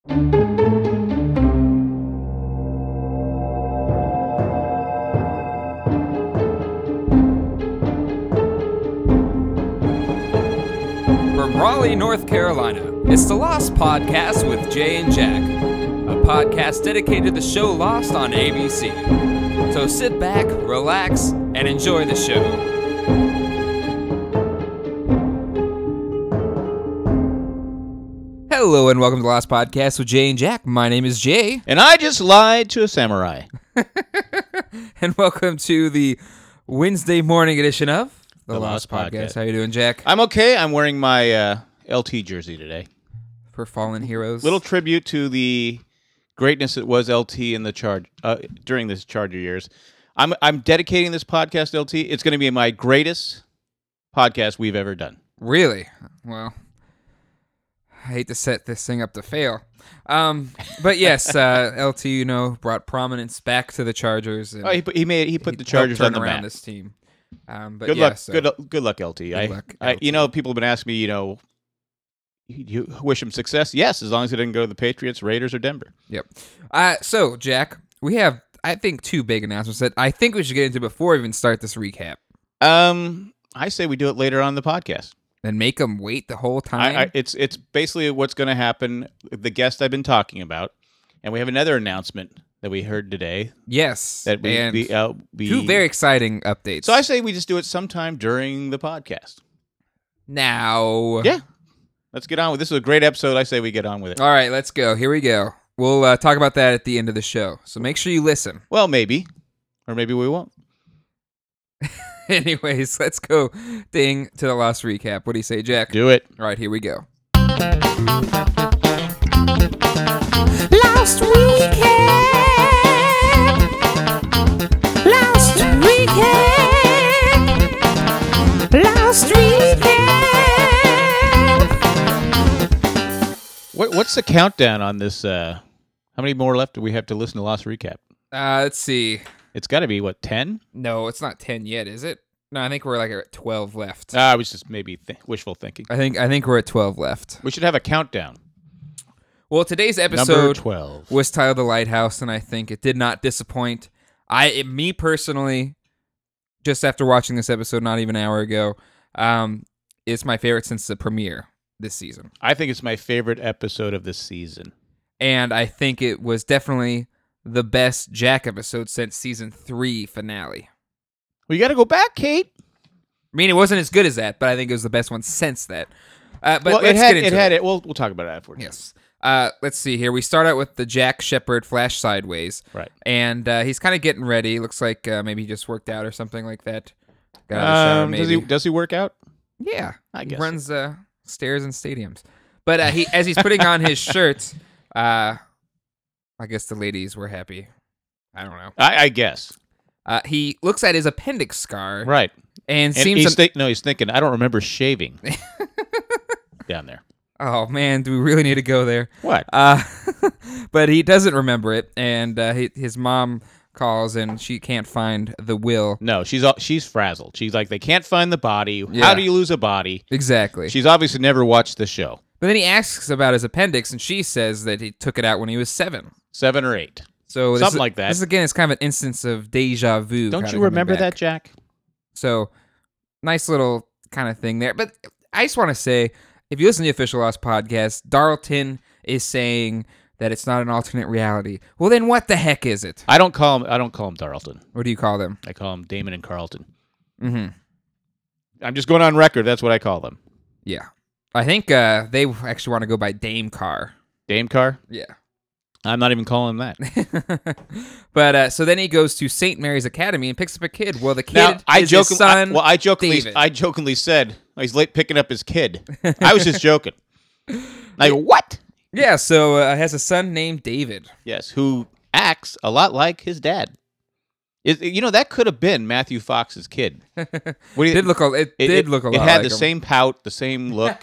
From Raleigh, North Carolina, it's the Lost Podcast with Jay and Jack, a podcast dedicated to the show Lost on ABC. So sit back, relax, and enjoy the show. Hello and welcome to the Lost Podcast with Jay and Jack. My name is Jay. And I just lied to a samurai. And welcome to the Wednesday morning edition of the Lost Podcast. Podcast. How you doing, Jack? I'm okay. I'm wearing my LT jersey today. For fallen heroes. Little tribute to the greatness that was LT in the during the Charger years. I'm dedicating this podcast to LT. It's going to be my greatest podcast we've ever done. Really? Well, I hate to set this thing up to fail. But yes, LT, brought prominence back to the Chargers. And he put the Chargers on the around map. This team. But Good luck. Good luck, LT. Good luck, LT. People have been asking me, you wish him success? Yes, as long as he didn't go to the Patriots, Raiders, or Denver. Yep. So, Jack, we have, I think, two big announcements that I think we should get into before we even start this recap. I say we do it later on in the podcast. And make them wait the whole time? It's basically what's going to happen, the guest I've been talking about. And we have another announcement that we heard today. Yes. That two very exciting updates. So I say we just do it sometime during the podcast. Now. Yeah. Let's get on with this. Is a great episode. I say we get on with it. All right, let's go. Here we go. We'll talk about that at the end of the show. So make sure you listen. Well, maybe. Or maybe we won't. Anyways, let's go to the Lost recap. What do you say, Jack? Do it. All right, here we go. Lost recap. Lost recap. Lost recap. What's the countdown on this? How many more left do we have to listen to Lost Recap? Let's see. It's got to be, 10? No, it's not 10 yet, is it? No, I think we're at 12 left. I was just maybe wishful thinking. I think we're at 12 left. We should have a countdown. Well, today's Number episode 12 was titled The Lighthouse, and I think it did not disappoint. Me personally, just after watching this episode not even an hour ago, it's my favorite since the premiere this season. I think it's my favorite episode of this season. And I think it was definitely the best Jack episode since season 3 finale. Well, you got to go back, Kate. I mean, it wasn't as good as that, but I think it was the best one since that. But well, let's get into it. We'll talk about it afterwards. Yes. Let's see here. We start out with the Jack Shepherd flash sideways. Right. And he's kind of getting ready. Looks like maybe he just worked out or something like that. Got out of the shower, maybe. Does he work out? Yeah. I guess. He runs stairs and stadiums. But as he's putting on his shirt, I guess the ladies were happy. I don't know. I guess. He looks at his appendix scar. Right. And he's thinking, I don't remember shaving down there. Oh, man, do we really need to go there? What? But he doesn't remember it, and his mom calls, and she can't find the will. No, she's frazzled. She's like, they can't find the body. Yeah. How do you lose a body? Exactly. She's obviously never watched the show. But then he asks about his appendix, and she says that he took it out when he was 7. 7 or 8. So something like that. This, again, is kind of an instance of deja vu. Don't you remember that, Jack? So, nice little kind of thing there. But I just want to say, if you listen to the official Lost podcast, Darlton is saying that it's not an alternate reality. Well, then what the heck is it? I don't call him Darlton. What do you call them? I call him Damon and Carlton. Mm-hmm. I'm just going on record. That's what I call them. Yeah. I think they actually want to go by Dame Car. Dame Car? Yeah. I'm not even calling him that. But so then he goes to St. Mary's Academy and picks up a kid. Well, the kid now, is his son, I David. jokingly said he's late picking up his kid. I was just joking. Like, what? Yeah, so has a son named David. Yes, who acts a lot like his dad. That could have been Matthew Fox's kid. It did look a lot like It had the him. same pout, the same look.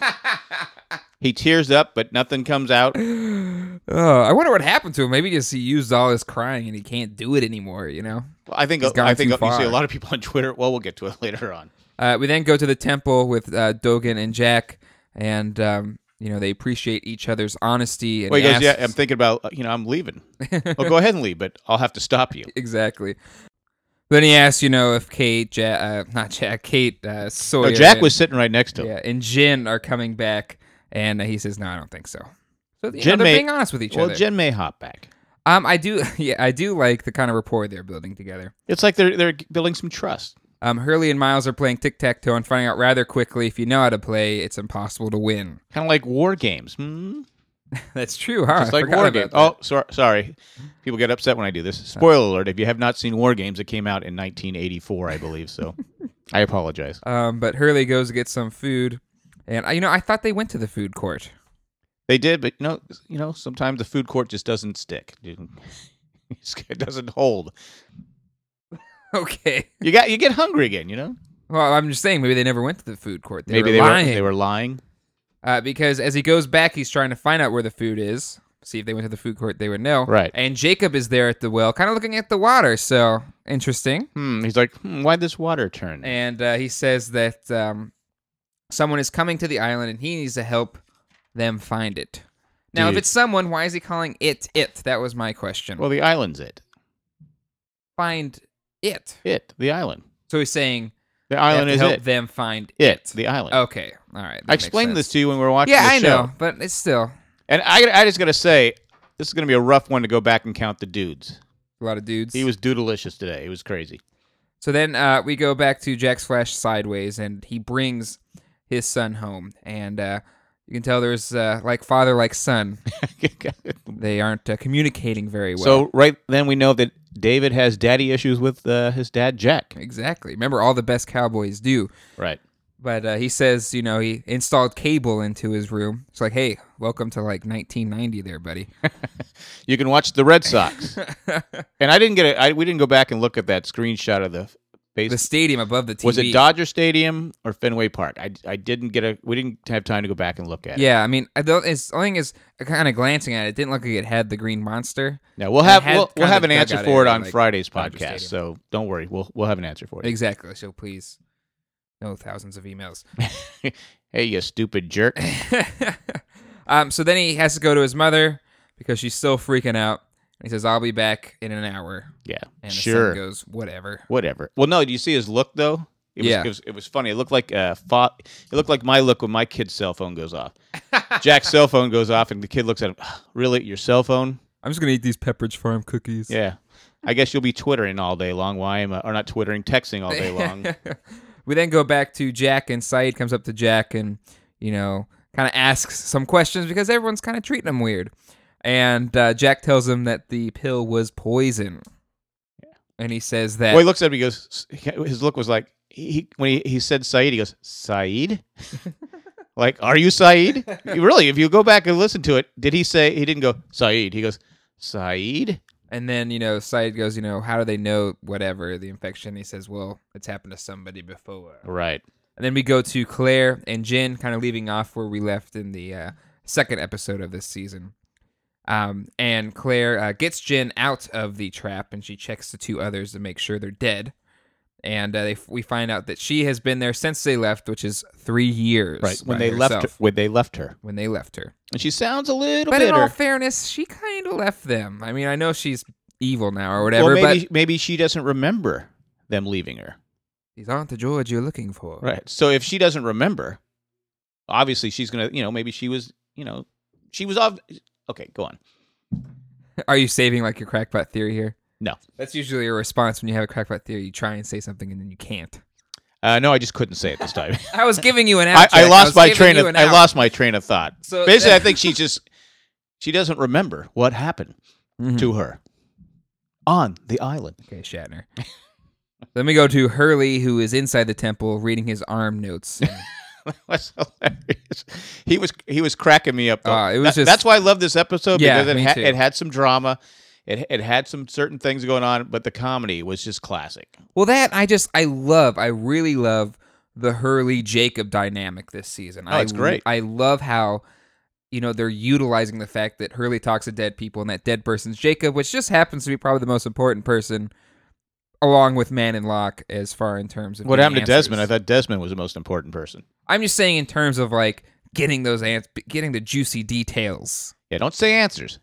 He tears up, but nothing comes out. Oh, I wonder what happened to him. Maybe just he used all his crying and he can't do it anymore, Well, I think He's gone too you far. see a lot of people on Twitter. Well, we'll get to it later on. We then go to the temple with Dogen and Jack, and they appreciate each other's honesty. And Well, he goes, asks, yeah, I'm thinking about, I'm leaving. Well, go ahead and leave, but I'll have to stop you. Exactly. Then he asks, if Kate, Kate, Sawyer. No, Jack was sitting right next to him. Yeah, and Jin are coming back, and he says, "No, I don't think so." So Jen they're may- being honest with each Well, other. Jen may hop back. I do, I do like the kind of rapport they're building together. It's like they're building some trust. Hurley and Miles are playing tic-tac-toe and finding out rather quickly if you know how to play, it's impossible to win. Kind of like war games. Hmm? That's true, huh? Just I like forgot war about games. that. Oh, sorry. People get upset when I do this. Spoiler alert, if you have not seen War Games, it came out in 1984, I believe, so I apologize. But Hurley goes to get some food, and I thought they went to the food court. They did, but sometimes the food court just doesn't stick. It doesn't hold. Okay. You get hungry again, Well, I'm just saying, maybe they never went to the food court. Maybe were lying. they were lying. Because as he goes back, he's trying to find out where the food is. See if they went to the food court, they would know. Right. And Jacob is there at the well, kind of looking at the water. So interesting. He's like, why'd this water turn? And he says that someone is coming to the island and he needs to help them find it. Now, if Dude. it's someone, why is he calling it? That was my question. Well, the island's it. Find it. The island. So he's saying The they have island to is help it. them find It, the island. Okay. All right. I explained this to you when we were watching Yeah, the I show. know, but it's still And I just got to say, this is going to be a rough one to go back and count the dudes. a lot of dudes. He was doodalicious today. It was crazy. So then we go back to Jack's Flash sideways, and he brings his son home. And you can tell there's like father, like son. They aren't communicating very well. So right then we know that David has daddy issues with his dad, Jack. Exactly. Remember, all the best cowboys do. Right. But he says, he installed cable into his room. It's like, hey, welcome to like 1990 there, buddy. You can watch the Red Sox. And I didn't get we didn't go back and look at that screenshot of the base. The stadium above the TV. Was it Dodger Stadium or Fenway Park? I didn't we didn't have time to go back and look at it. Yeah, I mean, the thing is, kind of glancing at it, it didn't look like it had the green monster. Now we'll It have had we'll kind have of an answer dugout for it area, on like Friday's Dodger podcast. Stadium. So don't worry, we'll have an answer for you. Exactly. So please, no thousands of emails. Hey, you stupid jerk. So then he has to go to his mother because she's still freaking out. And he says, "I'll be back in an hour." Yeah, And the sure. son goes, "Whatever." Whatever. Well, no. Do you see his look though? Yeah. It was funny. It looked like it looked like my look when my kid's cell phone goes off. Jack's cell phone goes off, and the kid looks at him. Really, your cell phone? I'm just gonna eat these Pepperidge Farm cookies. Yeah. I guess you'll be twittering all day long. Why am I, or not twittering, texting all day long? We then go back to Jack, and Saeed comes up to Jack and, kind of asks some questions because everyone's kind of treating him weird. And Jack tells him that the pill was poison. Yeah. And he says that... Well, he looks at him, he goes, his look was like, when he said Saeed, he goes, Saeed? Like, are you Saeed? Really, if you go back and listen to it, he didn't go, Saeed. He goes, Saeed? And then, Saeed goes, how do they know whatever, the infection? He says, well, it's happened to somebody before. Right. And then we go to Claire and Jin, kind of leaving off where we left in the second episode of this season. And Claire gets Jin out of the trap, and she checks the two others to make sure they're dead. And we find out that she has been there since they left, which is 3 years. Right. When by they left herself. her. When they left her. When they left her. And she sounds a little But bitter. in all fairness, she kind of left them. I mean, I know she's evil now or whatever, well, but maybe she doesn't remember them leaving her. these aren't the George you're looking for. Right. So if she doesn't remember, obviously she's going to, maybe she was, she was off. Okay, go on. Are you saving like your crackpot theory here? No. That's usually a response when you have a crackpot theory. You try and say something and then you can't. No, I just couldn't say it this time. I was giving you an out. I Jack. lost was my giving train you of an out. I lost my train of thought. So- Basically, I think she doesn't remember what happened Mhm. to her on the island. Okay, Shatner. Then we go to Hurley, who is inside the temple reading his arm notes. That's hilarious. He was cracking me up. Though. It was just- that's why I love this episode Yeah, because me too. it had some drama. It had some certain things going on, but the comedy was just classic. Well, that I really love the Hurley Jacob dynamic this season. Oh, it's great. I love how, they're utilizing the fact that Hurley talks to dead people and that dead person's Jacob, which just happens to be probably the most important person along with Man and Locke as far in terms of What being happened to answers. Desmond? I thought Desmond was the most important person. I'm just saying in terms of like getting getting the juicy details. Yeah, don't say answers.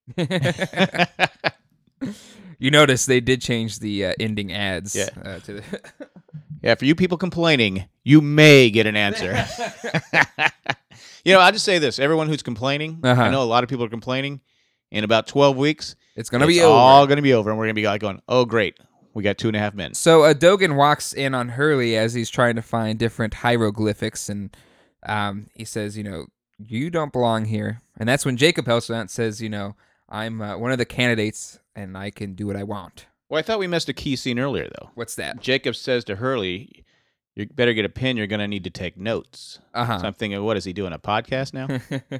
You notice they did change the ending ads. Yeah. To the Yeah, for you people complaining, you may get an answer. I'll just say this. Everyone who's complaining, Uh-huh. I know a lot of people are complaining. In about 12 weeks, it's gonna be all over. going to be over, and we're going to be like going, oh, great. We got 2.5 men. So Dogan walks in on Hurley as he's trying to find different hieroglyphics, and he says, you don't belong here. And that's when Jacob helps out and says, I'm one of the candidates, and I can do what I want. Well, I thought we missed a key scene earlier, though. What's that? Jacob says to Hurley, you better get a pen. You're going to need to take notes. Uh-huh. So I'm thinking, what is he doing, a podcast now?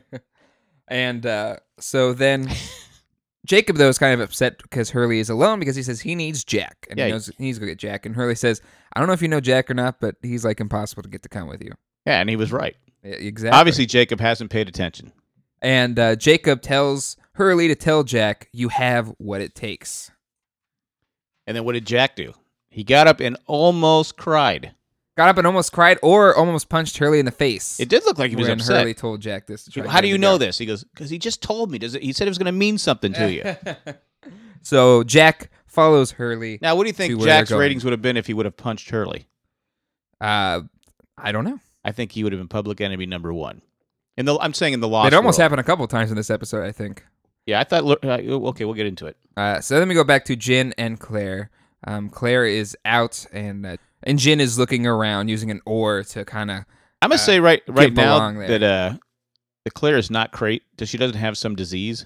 And so then Jacob, though, is kind of upset because Hurley is alone because he says he needs Jack. And Yeah. he knows he needs to go get Jack. And Hurley says, I don't know if you know Jack or not, but he's like impossible to get to come with you. Yeah, and he was right. Yeah, exactly. Obviously, Jacob hasn't paid attention. And Jacob tells Hurley to tell Jack, you have what it takes. And then what did Jack do? He got up and almost cried. Got up and almost cried or almost punched Hurley in the face. It did look like he was when upset. Hurley told Jack this. To try to How get do him you to know go. this? He goes, because he just told me. He said it was going to mean something to you. So Jack follows Hurley. Now, what do you To think where they're Jack's going. ratings would have been if he would have punched Hurley? I don't know. I think he would have been public enemy number one. I'm saying in the Lost It almost World. happened a couple times in this episode, I think. Yeah, I thought. Okay, we'll get into it. So then we go back to Jin and Claire. Claire is out, and Jin is looking around using an oar to kind of. I must say right now belong there. that the Claire is not great. She doesn't have some disease.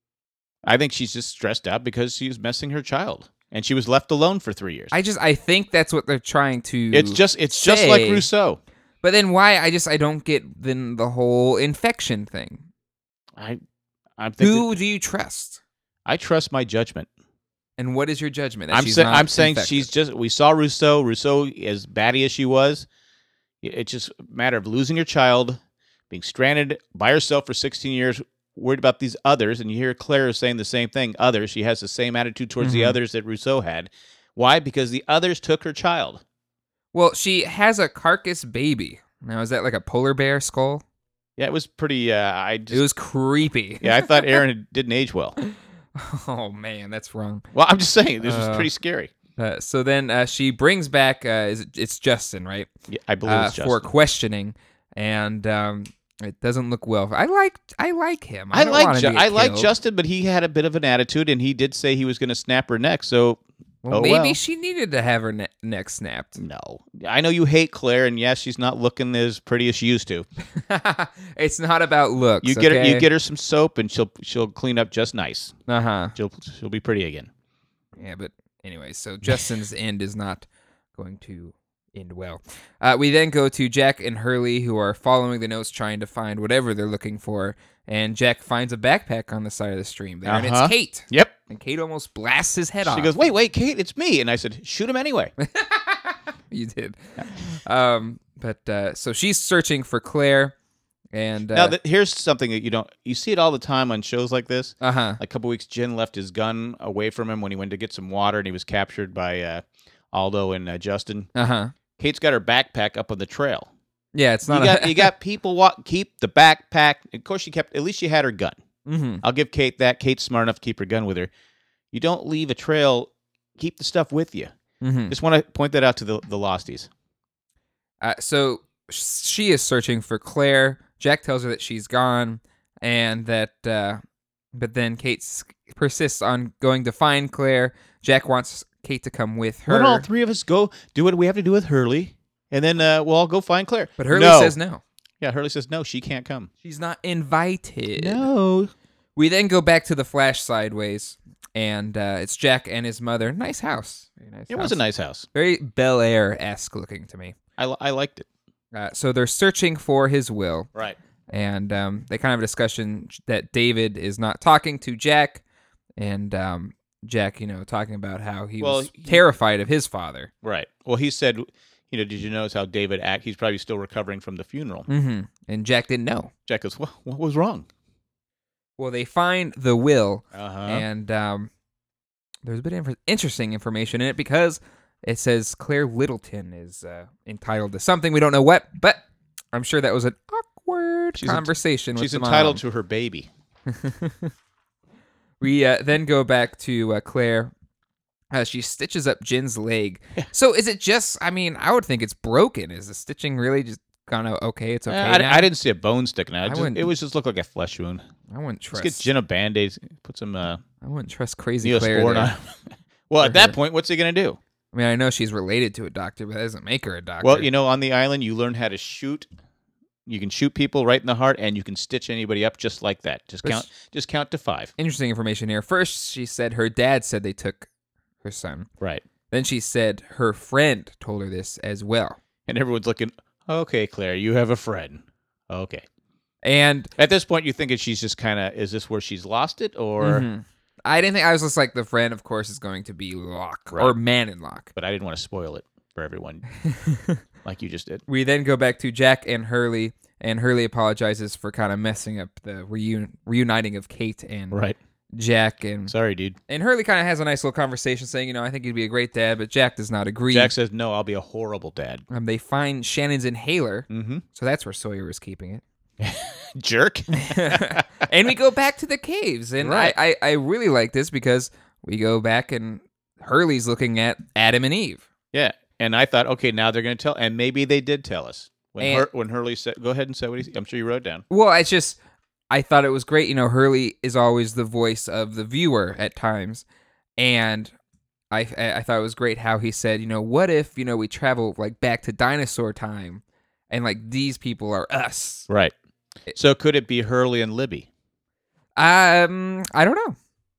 I think she's just stressed out because she's messing her child, and she was left alone for 3 years. I think that's what they're trying to. It's just say. like Rousseau. But then why? I don't get then the whole infection thing. I'm thinking. Who do you trust? I trust my judgment. And what is your judgment? That I'm she's saying not infected? she's just. We saw Rousseau. Rousseau, as batty as she was, it's just a matter of losing your child, being stranded by herself for 16 years, worried about these others. And you hear Claire saying the same thing. Others. She has the same attitude towards the others that Rousseau had. Why? Because the others took her child. Well, she has a carcass baby. Now, is that like a polar bear skull? Yeah, it was pretty. It was creepy. Yeah, I thought Aaron didn't age well. Oh man, that's wrong. Well, I'm just saying this was pretty scary. So then she brings back it's Justin, right? Yeah, I believe it's for Justin. questioning, and it doesn't look well. I like him. I don't want like him to get I like killed. Justin, but he had a bit of an attitude, and he did say he was going to snap her neck. So Well, oh, maybe well. she needed to have her neck snapped. no, I know you hate Claire, and yes, she's not looking as pretty as she used to. It's not about looks. You get her some soap, and she'll clean up just nice. Uh-huh. She'll be pretty again. Yeah, but anyway, so Justin's end is not going to end well. We then go to Jack and Hurley, who are following the notes, trying to find whatever they're looking for. And Jack finds a backpack on the side of the stream there, and it's Uh-huh. Kate. Yep. And Kate almost blasts his head off. She goes, wait, Kate, it's me. And I said, shoot him anyway. You did. But so she's searching for Claire, and Now, here's something that you see it all the time on shows like this. uh-huh. A couple weeks, Jin left his gun away from him when he went to get some water, and he was captured by Aldo and Justin. Uh-huh. Kate's got her backpack up on the trail. Yeah, it's not You got people keep the backpack. Of course, at least she had her gun. Mm-hmm. I'll give Kate that. Kate's smart enough to keep her gun with her. You don't leave a trail. Keep the stuff with you. Mm-hmm. Just want to point that out to the Losties. So she is searching for Claire. Jack tells her that she's gone, and that, but then Kate persists on going to find Claire. Jack wants Kate to come with her. Why don't all three of us go do what we have to do with Hurley, and then we'll all go find Claire? But Hurley No. says no. Yeah, Hurley says no. She can't come. She's not invited. No. We then go back to the Flash sideways, and it's Jack and his mother. Nice house. Very nice It house. was a nice house. Very Bel Air-esque looking to me. I liked it. So they're searching for his will, Right. and they kind of have a discussion that David is not talking to Jack, and Jack, talking about how he was terrified of his father. Right. Well, he said, did you notice how David act? He's probably still recovering from the funeral. Mm-hmm. And Jack didn't know. Jack goes, what was wrong? Well, they find the will, Uh-huh. and there's a bit of interesting information in it because it says Claire Littleton is entitled to something. We don't know what, but I'm sure that was an awkward awkward conversation with She's the entitled mom. to her baby. We then go back to Claire. She stitches up Jin's leg. So is it just, I mean, I would think it's broken. Is the stitching really just kind of okay? It's okay now? I didn't see a bone sticking out. I It was just looked like a flesh wound. I wouldn't Let's trust. get Jin a Band-Aid. Put some I wouldn't trust crazy Claire Neosporin there. on. Well, For at that her. point, what's he going to do? I mean, I know she's related to a doctor, but that doesn't make her a doctor. Well, on the island, you learn how to shoot. You can shoot people right in the heart, and you can stitch anybody up just like that. Just count to 5. Interesting information here. First, she said her dad said they took her son. Right. Then she said her friend told her this as well. And everyone's looking, okay, Claire, you have a friend. Okay. And At this point, you think she's just kind of, is this where she's lost it? Or, mhm. I didn't think, I was just like, the friend, of course, is going to be Locke Right. or Man-in-Locke. but I didn't want to spoil it for everyone like you just did. We then go back to Jack and Hurley, and Hurley apologizes for kind of messing up the reuniting of Kate and Right. Jack. And Sorry, dude. Hurley kind of has a nice little conversation saying, I think he'd be a great dad, but Jack does not agree. Jack says, no, I'll be a horrible dad. They find Shannon's inhaler, Mm-hmm. so that's where Sawyer is keeping it. Jerk. And we go back to the caves, and Right. I really like this because we go back and Hurley's looking at Adam and Eve. Yeah. And I thought, okay, now they're going to tell. And maybe they did tell us. And- When Hurley said, go ahead and say what I'm sure you wrote down. Well, it's just, I thought it was great. Hurley is always the voice of the viewer at times. And I thought it was great how he said, what if, we travel like back to dinosaur time and like these people are us. Right. So could it be Hurley and Libby? I don't know.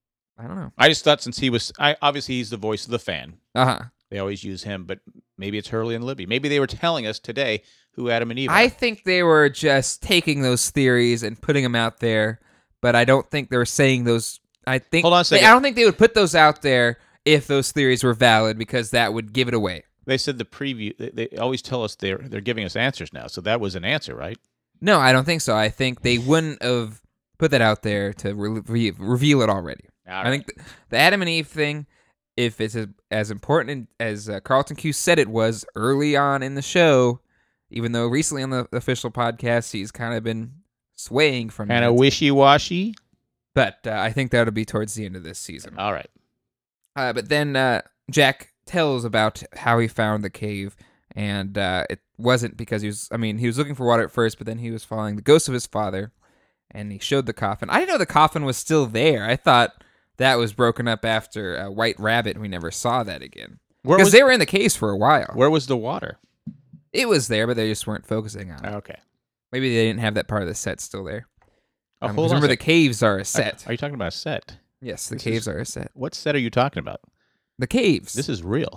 I just thought since obviously he's the voice of the fan. Uh-huh. They always use him, but maybe it's Hurley and Libby. Maybe they were telling us today who Adam and Eve are. I think they were just taking those theories and putting them out there, but I don't think they were saying those. I think. Hold on a second. I don't think they would put those out there if those theories were valid because that would give it away. They said the preview. They always tell us they're giving us answers now. So that was an answer, right? No, I don't think so. I think they wouldn't have put that out there to reveal it already. I think the Adam and Eve thing, if it's as important as Carlton Q said it was early on in the show, even though recently on the official podcast he's kind of been swaying from kind that. of wishy-washy. But I think that'll be towards the end of this season. All right. But then Jack tells about how he found the cave, and it wasn't because he was looking for water at first, but then he was following the ghost of his father, and he showed the coffin. I didn't know the coffin was still there. I thought that was broken up after White Rabbit, and we never saw that again. Because they were in the caves for a while. Where was the water? It was there, but they just weren't focusing on it. Okay. Maybe they didn't have that part of the set still there. Oh, hold on. Remember, the caves are a set. Are you talking about a set? Yes, the caves are a set. What set are you talking about? The caves. This is real.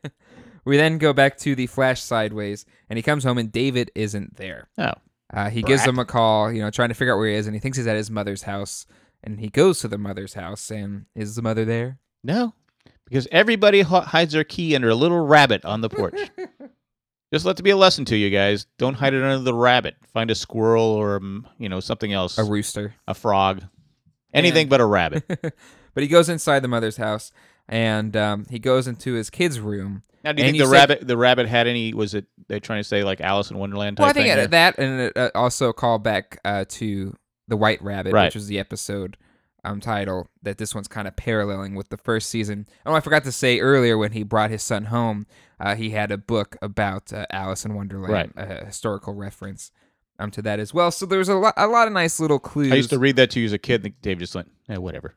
We then go back to the flash sideways, and he comes home, and David isn't there. Oh. He gives him a call, trying to figure out where he is, and he thinks he's at his mother's house. And he goes to the mother's house, and is the mother there? No. Because everybody hides their key under a little rabbit on the porch. Just let it be a lesson to you guys. Don't hide it under the rabbit. Find a squirrel or, something else. A rooster. A frog. Anything but a rabbit. But he goes inside the mother's house, and he goes into his kid's room. Now, do you And think you said- the rabbit had any, was it, they trying to say like Alice in Wonderland type Well, I think thing there? that, and it also called back to the White Rabbit, Right. which was the episode title that this one's kind of paralleling with the first season. Oh, I forgot to say earlier when he brought his son home, he had a book about Alice in Wonderland, Right. a historical reference to that as well. So there's a lot of nice little clues. I used to read that to you as a kid, and Dave just went, whatever.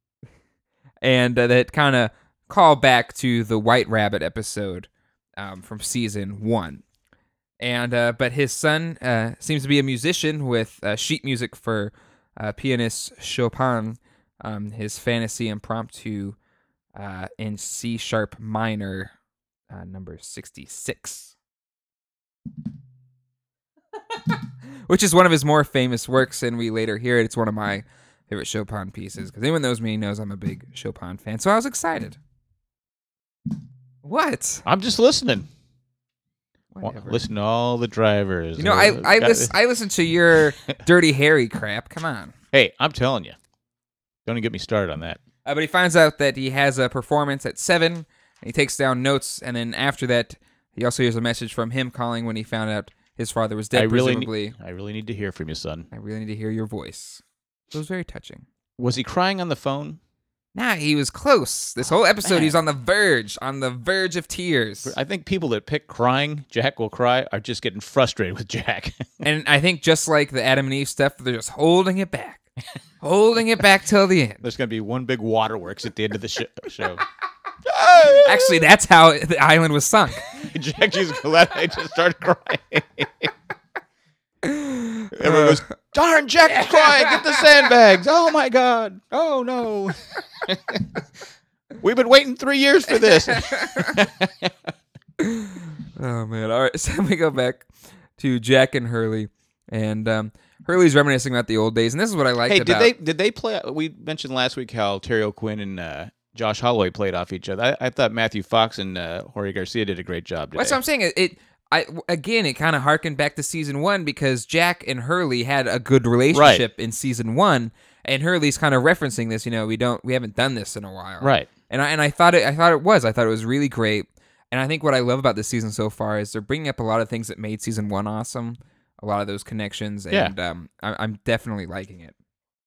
And that kind of call back to the White Rabbit episode from season 1. And but his son seems to be a musician with sheet music for pianist Chopin, his fantasy impromptu in C sharp minor, number 66, which is one of his more famous works. And we later hear it. It's one of my favorite Chopin pieces because anyone knows me knows I'm a big Chopin fan. So I was excited. What? I'm just listening. Whatever. Listen to all the drivers. I listen to your Dirty Harry crap. Come on. Hey, I'm telling you. Don't even get me started on that. But he finds out that he has a performance at 7, and he takes down notes, and then after that, he also hears a message from him calling when he found out his father was dead, I really presumably. need to hear from you, son. I really need to hear your voice. It was very touching. Was he crying on the phone? Nah, he was close. This whole episode, he's on the verge of tears. I think people that pick crying, Jack will cry, are just getting frustrated with Jack. And I think just like the Adam and Eve stuff, they're just holding it back. Holding it back till the end. There's going to be one big waterworks at the end of the show. Actually, that's how the island was sunk. Jack just started crying. Everyone goes, darn, Jack is crying. Get the sandbags. Oh, my God. Oh, no. We've been waiting 3 years for this. Oh, man. All right, so we go back to Jack and Hurley. And Hurley's reminiscing about the old days. And this is what I liked about... Hey, did they play... We mentioned last week how Terry O'Quinn and Josh Holloway played off each other. I thought Matthew Fox and Jorge Garcia did a great job today. That's what I'm saying. It kind of harkened back to season 1 because Jack and Hurley had a good relationship in season 1, and Hurley's kind of referencing this. You know, we haven't done this in a while, right? And I thought it was really great. And I think what I love about this season so far is they're bringing up a lot of things that made season 1 awesome. A lot of those connections, and I'm definitely liking it.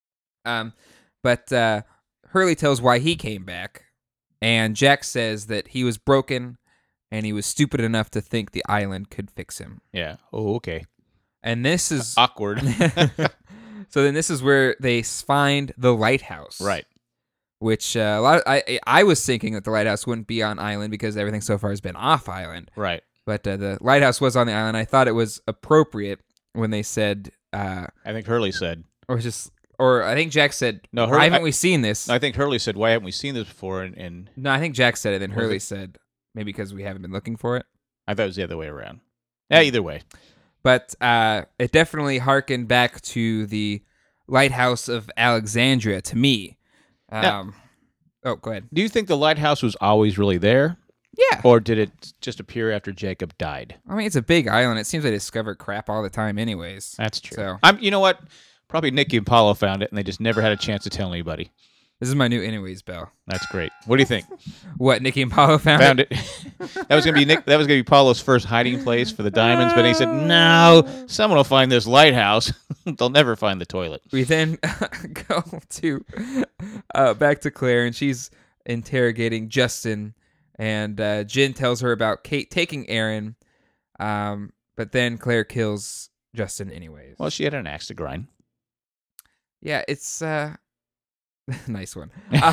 But Hurley tells why he came back, and Jack says that he was broken. And he was stupid enough to think the island could fix him. Yeah. Oh, okay. And this is awkward. So then this is where they find the lighthouse. Right. Which I was thinking that the lighthouse wouldn't be on island because everything so far has been off island. Right. But the lighthouse was on the island. I thought it was appropriate when they said... I think Hurley said... Or I think Jack said, no, why haven't we seen this? I think Hurley said, why haven't we seen this before? And No, I think Jack said it, and Hurley said... Maybe because we haven't been looking for it. I thought it was the other way around. Yeah, either way. But it definitely harkened back to the Lighthouse of Alexandria to me. Oh, go ahead. Do you think the lighthouse was always really there? Yeah. Or did it just appear after Jacob died? I mean, it's a big island. It seems they discover crap all the time anyways. That's true. So. You know what? Probably Nicky and Paulo found it, and they just never had a chance to tell anybody. This is my new anyways bell. That's great. What do you think? What, Nicky and Paulo found it? That was gonna be Paulo's first hiding place for the diamonds, but he said, "No, someone will find this lighthouse. They'll never find the toilet." We then go to back to Claire, and she's interrogating Justin, and Jin tells her about Kate taking Aaron, but then Claire kills Justin anyways. Well, she had an axe to grind. Yeah, it's nice one.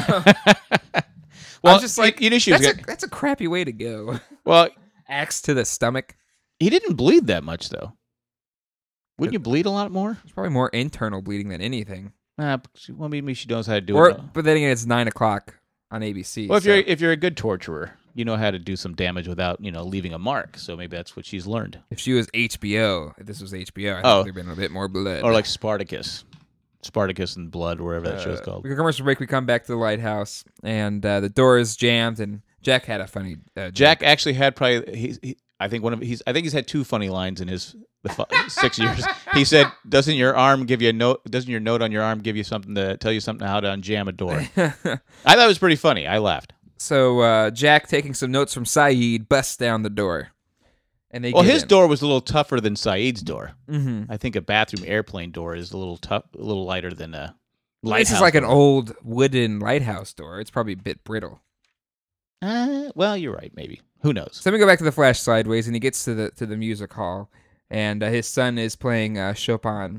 Well, I'm just like, you know, that's a crappy way to go. Well, axe to the stomach. He didn't bleed that much, though. Wouldn't you bleed a lot more? It's probably more internal bleeding than anything. Well, maybe she knows how to do it. But then again, it's 9:00 on ABC. Well, if you're a good torturer, you know how to do some damage without leaving a mark. So maybe that's what she's learned. If she was HBO, if this was HBO, I think there'd been a bit more blood. Or like Spartacus and Blood, or wherever that show's called. We go commercial break. We come back to the lighthouse, and the door is jammed. And Jack had a funny. Jack actually had probably. I think he's had two funny lines in his 6 years. He said, "Doesn't your arm give you a note? Doesn't your note on your arm give you something to tell you something how to unjam a door?" I thought it was pretty funny. I laughed. So Jack, taking some notes from Saeed, busts down the door. And his door was a little tougher than Saeed's door. Mm-hmm. I think a bathroom airplane door is a little lighter than a lighthouse. This is like an old wooden lighthouse door. It's probably a bit brittle. Well, you're right. Maybe. Who knows? So then we go back to the Flash sideways, and he gets to the music hall, and his son is playing Chopin,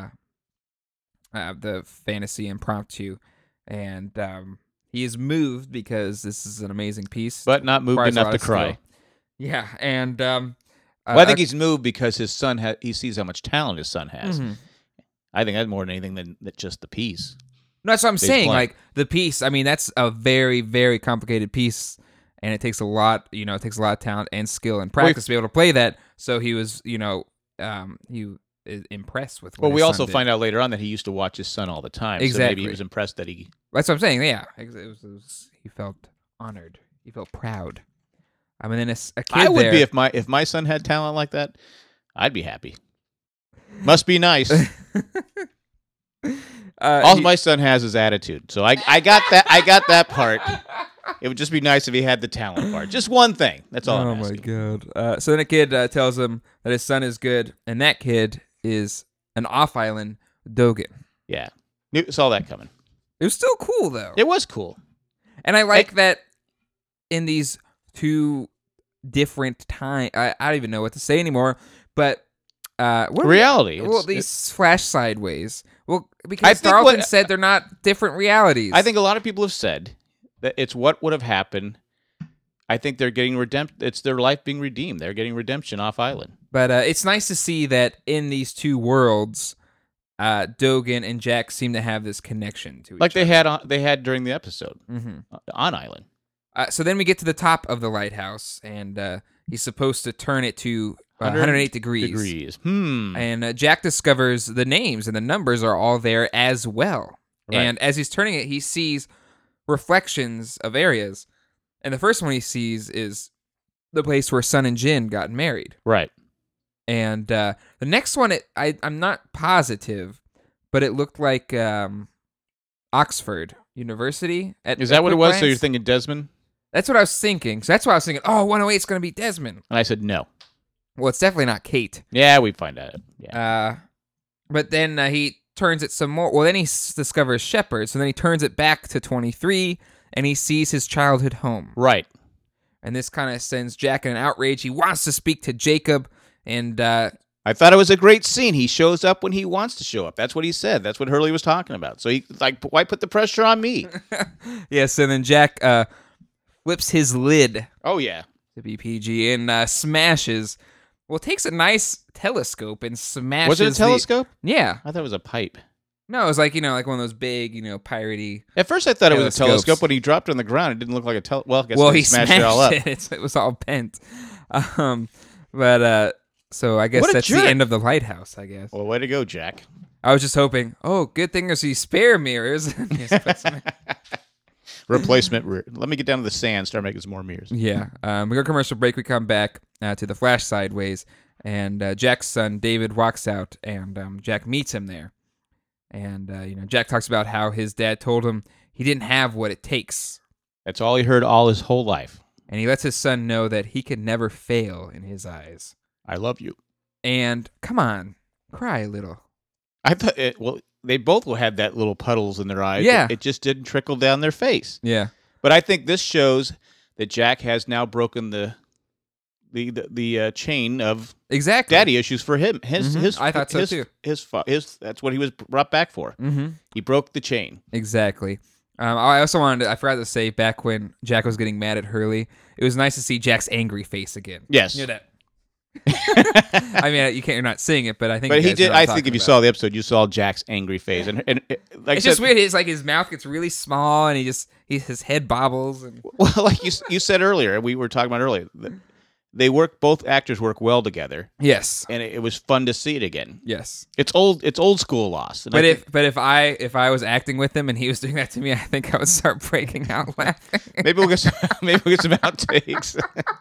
the Fantasy Impromptu, and he is moved because this is an amazing piece, but not moved enough to cry. Skill. Yeah, and I think he's moved because his son he sees how much talent his son has. Mm-hmm. I think that's more than anything than just the piece. No, that's what I'm saying. Like the piece, I mean, that's a very, very complicated piece, and it takes a lot. It takes a lot of talent and skill and practice to be able to play that. So he was, he is impressed with. Well, we also find out later on that he used to watch his son all the time. Exactly. So maybe he was impressed that he. That's what I'm saying. Yeah, he felt honored. He felt proud. I mean, then a kid I would there, be if my son had talent like that. I'd be happy. Must be nice. All my son has is attitude, so I got that. I got that part. It would just be nice if he had the talent part. Just one thing. That's all Oh I'm my asking. god. So then a kid tells him that his son is good, and that kid is an off-island Dogen. Yeah. Saw that coming. It was still cool though. It was cool. And I like that in these two different times. I don't even know what to say anymore. But what Reality. Well, It's- these flash sideways. Well, I because think Darlton what- said they're not different realities. I think a lot of people have said that it's what would have happened. I think they're getting It's their life being redeemed. They're getting redemption off island. But it's nice to see that in these two worlds, Dogen and Jack seem to have this connection to each Like other. they had during the episode Mm-hmm. on island. So then we get to the top of the lighthouse, and he's supposed to turn it to 108 degrees. And Jack discovers the names and the numbers are all there as well. Right. And as he's turning it, he sees reflections of areas. And the first one he sees is the place where Sun and Jin got married. Right. And the next one, I'm not positive, but it looked like Oxford University. Is that what it was? So you're glance. thinking Desmond? That's what I was thinking. So that's why I was thinking, 108 is going to be Desmond. And I said no. Well, it's definitely not Kate. Yeah, we find out. Yeah. But then he turns it some more. Well, then he discovers Shepard. So then he turns it back to 23, and he sees his childhood home. Right. And this kind of sends Jack in an outrage. He wants to speak to Jacob, and I thought it was a great scene. He shows up when he wants to show up. That's what he said. That's what Hurley was talking about. So he why put the pressure on me? yes, and then Jack flips his lid Oh yeah. to be PG and smashes. Well, takes a nice telescope and smashes. Was it a the- telescope? Yeah. I thought it was a pipe. No, it was like like one of those big, piratey. At first, I thought it was a Telescopes. telescope. When he dropped it on the ground, it didn't look like a Well, I guess He smashed it all up. It was all bent. But so I guess What a that's jerk. the end of the lighthouse. I guess. Well, way to go, Jack. I was just hoping. Oh, good thing there's these spare mirrors. Yes, but some- Replacement. Let me get down to the sand. Start making some more mirrors. yeah. We go commercial break. We come back to the flash sideways, and Jack's son David walks out, and Jack meets him there. And Jack talks about how his dad told him he didn't have what it takes, That's all he heard all his whole life. and he lets his son know that he could never fail in his eyes. I love you. And come on, cry a little. I thought. They both had that little puddles in their eyes. Yeah. It just didn't trickle down their face. Yeah. But I think this shows that Jack has now broken the chain of Exactly. daddy issues for him. His I thought so, too. His that's what he was brought back for. Mm-hmm. He broke the chain. Exactly. I also I forgot to say, back when Jack was getting mad at Hurley, it was nice to see Jack's angry face again. Yes. You know that. I mean, you're not seeing it, but I think. But you he guys did. know what I'm I think talking if you about. saw the episode, you saw Jack's angry face, and like It's I just said, weird. It's like his mouth gets really small, and his head bobbles, and well, like you said earlier, we were talking about earlier. Both actors work well together, yes, and it was fun to see it again. yes. It's old school Lost. And But I think if I was acting with him and he was doing that to me, I think I would start breaking out laughing. maybe we'll get some outtakes.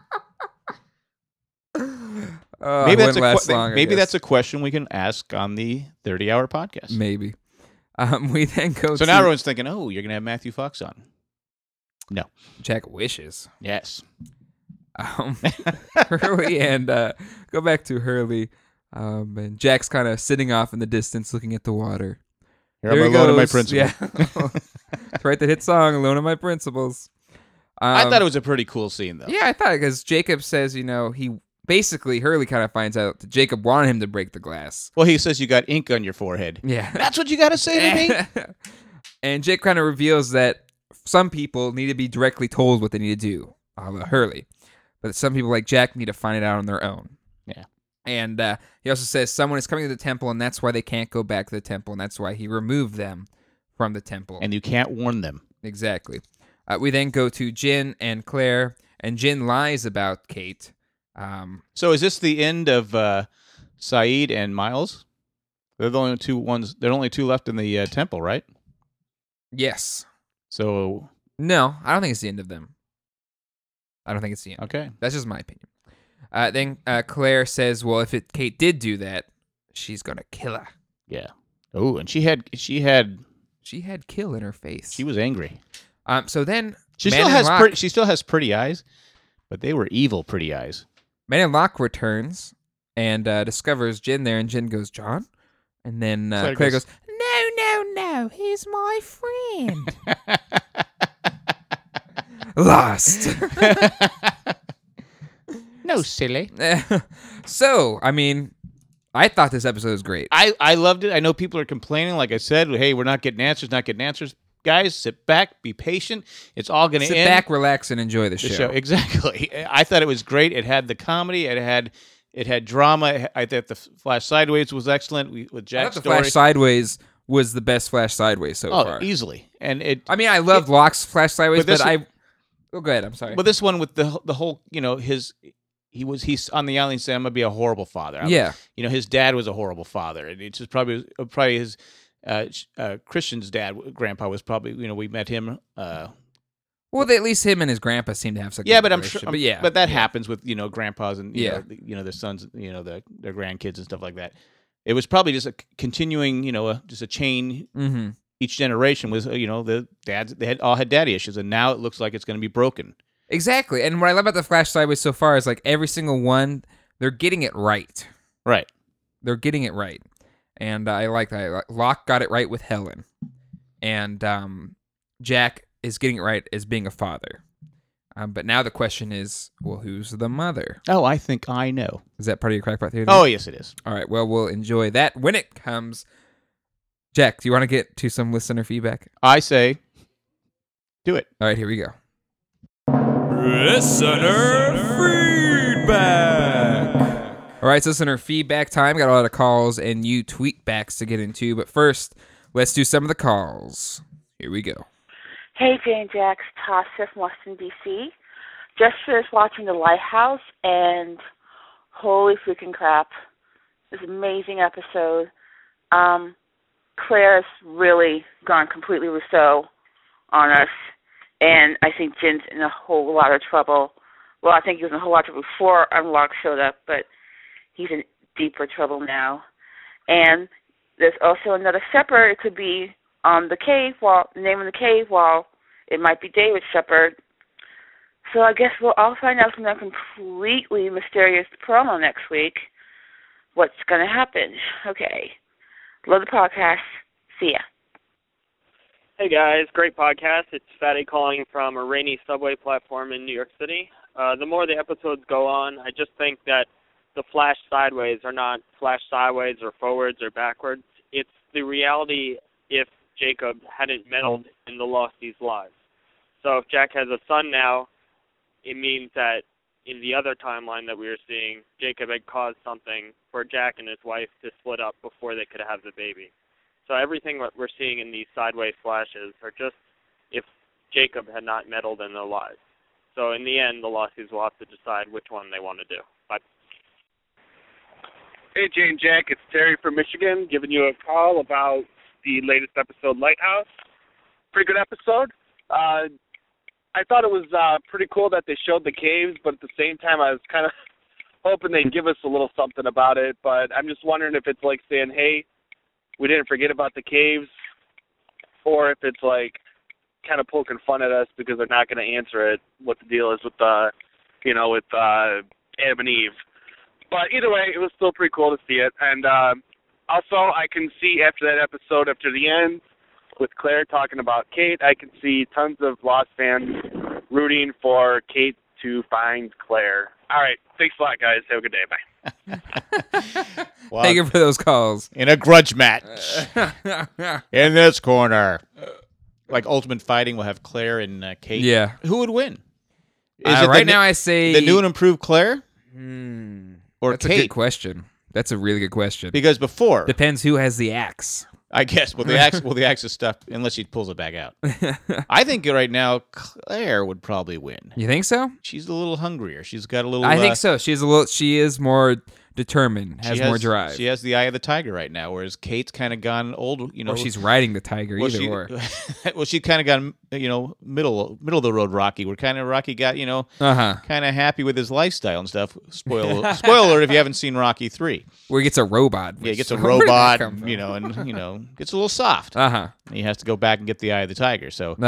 Maybe that's that's a question we can ask on the 30-hour podcast. maybe. We then go. So to now everyone's thinking, "Oh, you're gonna have Matthew Fox on." No. Jack wishes. Yes. Hurley and go back to Hurley. And Jack's kind of sitting off in the distance, looking at the water. Here I'm alone in my principles. Yeah, write the hit song "Alone in My Principles." I thought it was a pretty cool scene, though. Yeah, I thought because Jacob says, he basically Hurley kind of finds out that Jacob wanted him to break the glass. Well, he says you got ink on your forehead. Yeah, That's what you got to say to me. and Jake kind of reveals that some people need to be directly told what they need to do, a la Hurley, but some people like Jack need to find it out on their own. Yeah. And he also says someone is coming to the temple, and that's why they can't go back to the temple, and that's why he removed them from the temple. And you can't warn them. Exactly. We then go to Jin and Claire, and Jin lies about Kate. So is this the end of Saeed and Miles? They're the only two ones. There are only two left in the temple, right? Yes. So No, I don't think it's the end of them. I don't think it's the end. okay. That's just my opinion. Then Claire says, well, if Kate did do that, she's going to kill her. Yeah. Oh, and she had She had kill in her face. she was angry. So then She Man still in has Locke. she still has pretty eyes, but they were evil pretty eyes. Man in Locke returns and discovers Jin there, and Jin goes, "John?" And then Claire Claire goes, goes, "No, he's my friend." Lost. No, silly. So, I mean, I thought this episode was great. I loved it. I know people are complaining. Like I said, hey, we're not getting answers. Guys, sit back, be patient. It's all going to Sit end. back, relax, and enjoy the The show. show. Exactly. I thought it was great. It had the comedy. It had drama. I thought the Flash Sideways was excellent with I Jack's thought the story. Flash Sideways was the best Flash Sideways so Oh, far. easily. And it. I mean, I loved Locke's Flash Sideways, But this but I. Oh, go ahead. I'm sorry. But this one with the whole, he's on the island saying I'm gonna be a horrible father. Yeah. His dad was a horrible father, and it's just probably his Christian's dad, grandpa was probably we met him. Well, at least him and his grandpa seem to have such. Yeah, a but good I'm sure. relationship. But yeah, but that happens with grandpas and Yeah. their sons, their grandkids and stuff like that. It was probably just a continuing, just a chain. Mm-hmm. Each generation was, the dads they all had daddy issues, and now it looks like it's going to be broken. Exactly. And what I love about the Flash Sideways so far is like every single one, they're getting it right. Right. They're getting it right. And I like that. Locke got it right with Helen. And Jack is getting it right as being a father. But now the question is, well, who's the mother? Oh, I think I know. Is that part of your crackpot theory? Oh, yes, it is. All right. Well, we'll enjoy that when it comes. Jack, do you want to get to some listener feedback? I say, do it. All right, here we go. Listener feedback. All right, it's listener feedback time. Got a lot of calls and you tweet backs to get into, but first, let's do some of the calls. Here we go. Hey, Jane Jax, Tasha from Washington, D.C. Just finished watching The Lighthouse, and holy freaking crap. This amazing episode. Claire has really gone completely Rousseau on us, and I think Jin's in a whole lot of trouble. Well, I think he was in a whole lot of trouble before Unlock showed up, but he's in deeper trouble now. And there's also another Shepherd. It could be the cave wall, the name of the cave wall. It might be David Shepherd. So I guess we'll all find out from that completely mysterious promo next week what's going to happen. Okay. Love the podcast. See ya. Hey guys, great podcast. It's Fatty calling from a rainy subway platform in New York City. The more the episodes go on, I just think that the Flash Sideways are not Flash Sideways or forwards or backwards. It's the reality if Jacob hadn't meddled in the Lostie's lives. So if Jack has a son now, it means that in the other timeline that we were seeing, Jacob had caused something for Jack and his wife to split up before they could have the baby. So everything that we're seeing in these sideways flashes are just if Jacob had not meddled in their lives. So in the end, the Losties will have to decide which one they want to do. Bye. Hey, Jane Jack, it's Terry from Michigan giving you a call about the latest episode, Lighthouse. Pretty good episode. I thought it was pretty cool that they showed the caves, but at the same time I was kind of hoping they'd give us a little something about it. But I'm just wondering if it's like saying, hey, we didn't forget about the caves, or if it's like kind of poking fun at us because they're not going to answer it, what the deal is with with Adam and Eve. But either way, it was still pretty cool to see it. And also, I can see after that episode, after the end, with Claire talking about Kate, I can see tons of Lost fans rooting for Kate to find Claire. All right. Thanks a lot, guys. Have a good day. Bye. Wow. Thank you for those calls. In a grudge match. In this corner. Like Ultimate Fighting will have Claire and Kate. Yeah. Who would win? Is it Right now, I say the new and improved Claire? Or That's a Kate? good question. That's a really good question. Because before, Depends who has the axe. I guess, the axe is stuff, unless she pulls it back out. I think right now, Claire would probably win. You think so? She's a little hungrier. She's got a little... I think so. She is more determined, has more drive. She has the eye of the tiger right now, whereas Kate's kind of gone old, Or she's riding the tiger, well, either or. well, she kind of gone, middle of the road Rocky, where kind of Rocky got, Uh-huh. kind of happy with his lifestyle and stuff. Spoiler if you haven't seen Rocky 3. Where he gets a robot. Yeah, he gets a Where did that robot, come from? and gets a little soft. Uh-huh. And he has to go back and get the eye of the tiger. So Uh-huh.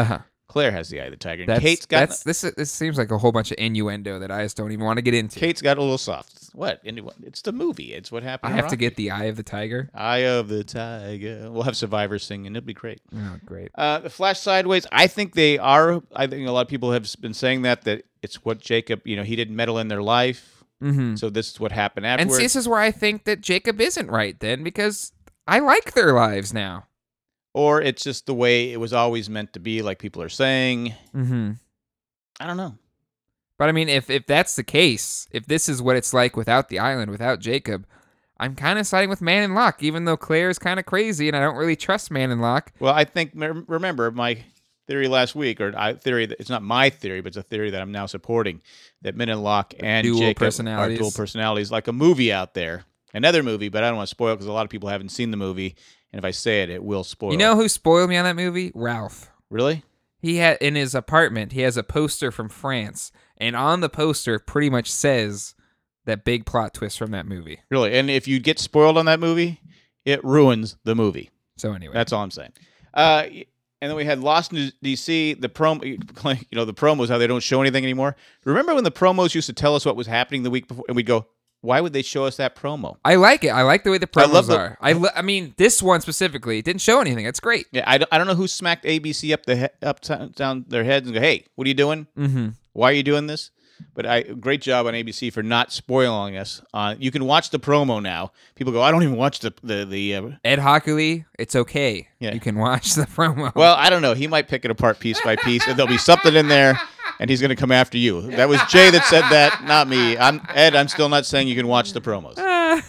Claire has the eye of the tiger. And That's, Kate's got this seems like a whole bunch of innuendo that I just don't even want to get into. Kate's got a little soft. What? It's the movie. It's what happened. I in have to Rocky. get the eye of the tiger. Eye of the tiger. We'll have Survivor sing, and it'll be great. Oh, great. The Flash sideways. I think they are. I think a lot of people have been saying that it's what Jacob. He didn't meddle in their life. Mm-hmm. So this is what happened And afterwards. see, this is where I think that Jacob isn't right then, because I like their lives now. Or it's just the way it was always meant to be, like people are saying. Mm-hmm. I don't know. But I mean, if that's the case, if this is what it's like without the island, without Jacob, I'm kind of siding with Man in Locke, even though Claire is kind of crazy and I don't really trust Man in Locke. Well, I think, remember my theory last week, it's not my theory, but it's a theory that I'm now supporting, that Men in Locke and dual Jacob personalities. are dual personalities, like a movie out there. Another movie, but I don't want to spoil it because a lot of people haven't seen the movie, and if I say it, it will spoil. You know who spoiled me on that movie? Ralph. Really? He had in his apartment, he has a poster from France, and on the poster pretty much says that big plot twist from that movie. Really? And if you get spoiled on that movie, it ruins the movie. So anyway, That's all I'm saying. And then we had Lost in D.C. The promo, the promos, how they don't show anything anymore. Remember when the promos used to tell us what was happening the week before, and we'd go, "Why would they show us that promo?" I like it. I like the way the promos love the- are. I mean, this one specifically didn't show anything. It's great. Yeah, I don't know who smacked ABC down their heads and go, "Hey, what are you doing? Mm-hmm. Why are you doing this?" But great job on ABC for not spoiling us. You can watch the promo now. People go, "I don't even watch the Ed Hockley, it's okay. Yeah. You can watch the promo. Well, I don't know. He might pick it apart piece by piece, and there'll be something in there, and he's going to come after you. That was Jay that said that, not me. I'm still not saying you can watch the promos.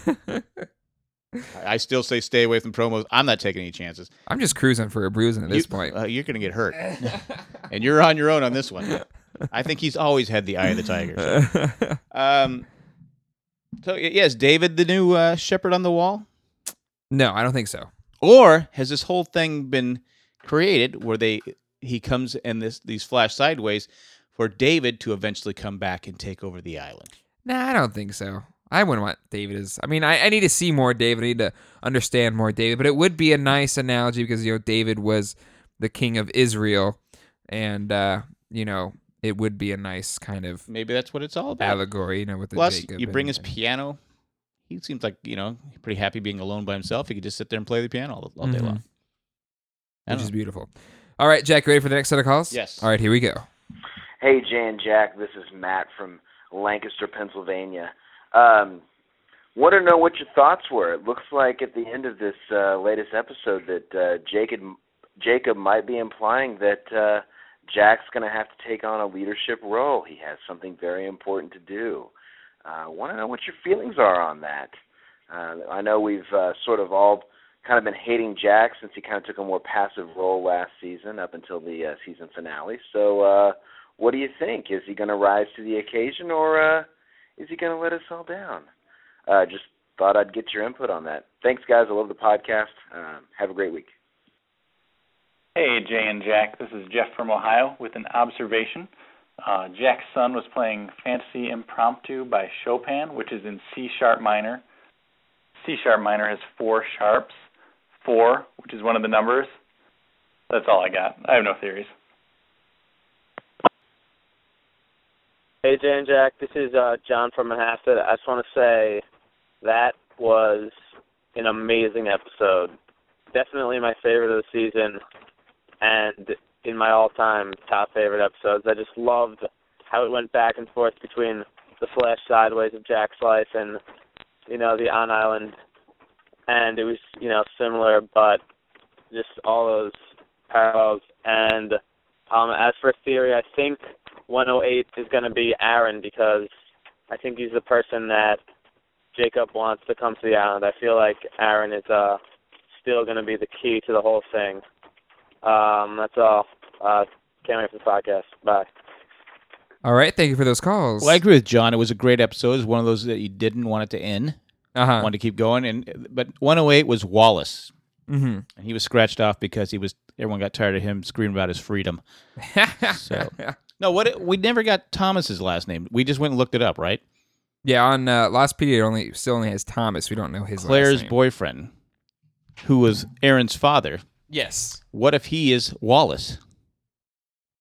I still say stay away from promos. I'm not taking any chances. I'm just cruising for a bruising at this point. You're going to get hurt, and you're on your own on this one. I think he's always had the eye of the tiger. So yes, David, the new shepherd on the wall, No, I don't think so. or has this whole thing been created where he comes in these flash sideways for David to eventually come back and take over the island? Nah, I don't think so. I wouldn't want David as... I mean, I need to see more David. I need to understand more David. But it would be a nice analogy because, David was the king of Israel. And, it would be a nice kind of Maybe that's what it's all about. allegory, with the Plus, Jacob. you bring his and- piano. He seems like, pretty happy being alone by himself. He could just sit there and play the piano all day Mhm. long. I Which don't is know. beautiful. All right, Jack, ready for the next set of calls? Yes. All right, here we go. Hey, Jay and Jack, this is Matt from Lancaster, Pennsylvania. Want to know what your thoughts were. It looks like at the end of this latest episode that Jacob might be implying that Jack's going to have to take on a leadership role. He has something very important to do. Want to know what your feelings are on that. I know we've sort of all kind of been hating Jack since he kind of took a more passive role last season up until the season finale. So what do you think? Is he going to rise to the occasion, or is he going to let us all down? Just thought I'd get your input on that. Thanks, guys. I love the podcast. Have a great week. Hey, Jay and Jack. This is Jeff from Ohio with an observation. Jack's son was playing Fantasy Impromptu by Chopin, which is in C-sharp minor. C-sharp minor has 4 sharps. 4, which is one of the numbers. That's all I got. I have no theories. Hey, Jay and Jack, this is John from Manhasset. I just want to say that was an amazing episode. Definitely my favorite of the season, and in my all-time top favorite episodes. I just loved how it went back and forth between the flash sideways of Jack's life and, the on-island. And it was, similar, but just all those parallels. And as for theory, I think 108 is going to be Aaron, because I think he's the person that Jacob wants to come to the island. I feel like Aaron is still going to be the key to the whole thing. That's all. Can't wait for the podcast. Bye. All right, thank you for those calls. Well, I agree with John. It was a great episode. It was one of those that you didn't want it to end. Uh-huh. Wanted to keep going. But 108 was Wallace. Mm-hmm. And he was scratched off because everyone got tired of him screaming about his freedom. So no, we never got Thomas's last name. We just went and looked it up, right? Yeah, on Lostpedia, it still only has Thomas. We don't know his Claire's last name. boyfriend, who was Aaron's father. Yes. What if he is Wallace?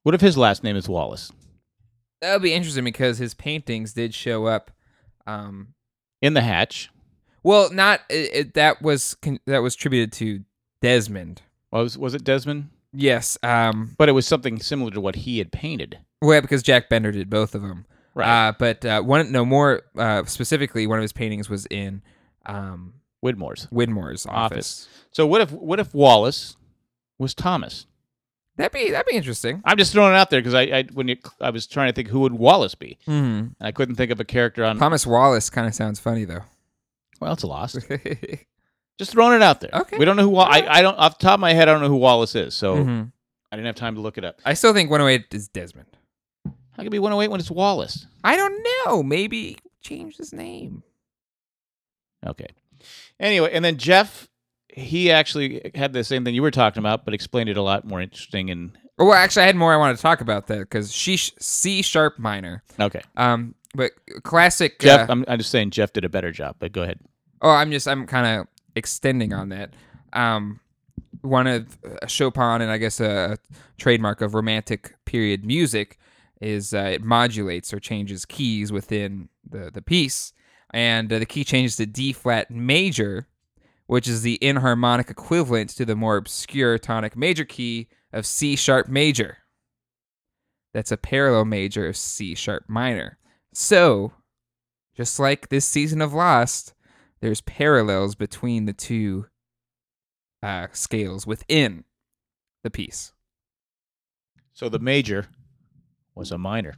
What if his last name is Wallace? That would be interesting because his paintings did show up. In the hatch. Well, not that was attributed to Desmond. Was it Desmond? Yes. But it was something similar to what he had painted. Well, because Jack Bender did both of them. Right. But more specifically, one of his paintings was in Widmore's office. So what if Wallace was Thomas? That'd be interesting. I'm just throwing it out there because I was trying to think who would Wallace be, Mm-hmm. and I couldn't think of a character on. Thomas Wallace kind of sounds funny though. Well, it's a loss. Just throwing it out there. Okay. We don't know who. I don't off the top of my head. I don't know who Wallace is, so Mhm. I didn't have time to look it up. I still think 108 is Desmond. How could it be 108 when it's Wallace? I don't know. Maybe change his name. Okay. Anyway, and then Jeff, he actually had the same thing you were talking about, but explained it a lot more interesting. And Well, actually, I had more I wanted to talk about that because C sharp minor. okay, But classic. Jeff, I'm just saying Jeff did a better job. But go ahead. I'm kind of extending on that. One of Chopin and I guess a trademark of Romantic period music is it modulates or changes keys within the piece, and the key changes to D flat major, which is the inharmonic equivalent to the more obscure tonic major key of C sharp major. That's a parallel major of C sharp minor. So, just like this season of Lost, there's parallels between the two scales within the piece. So the major was a minor.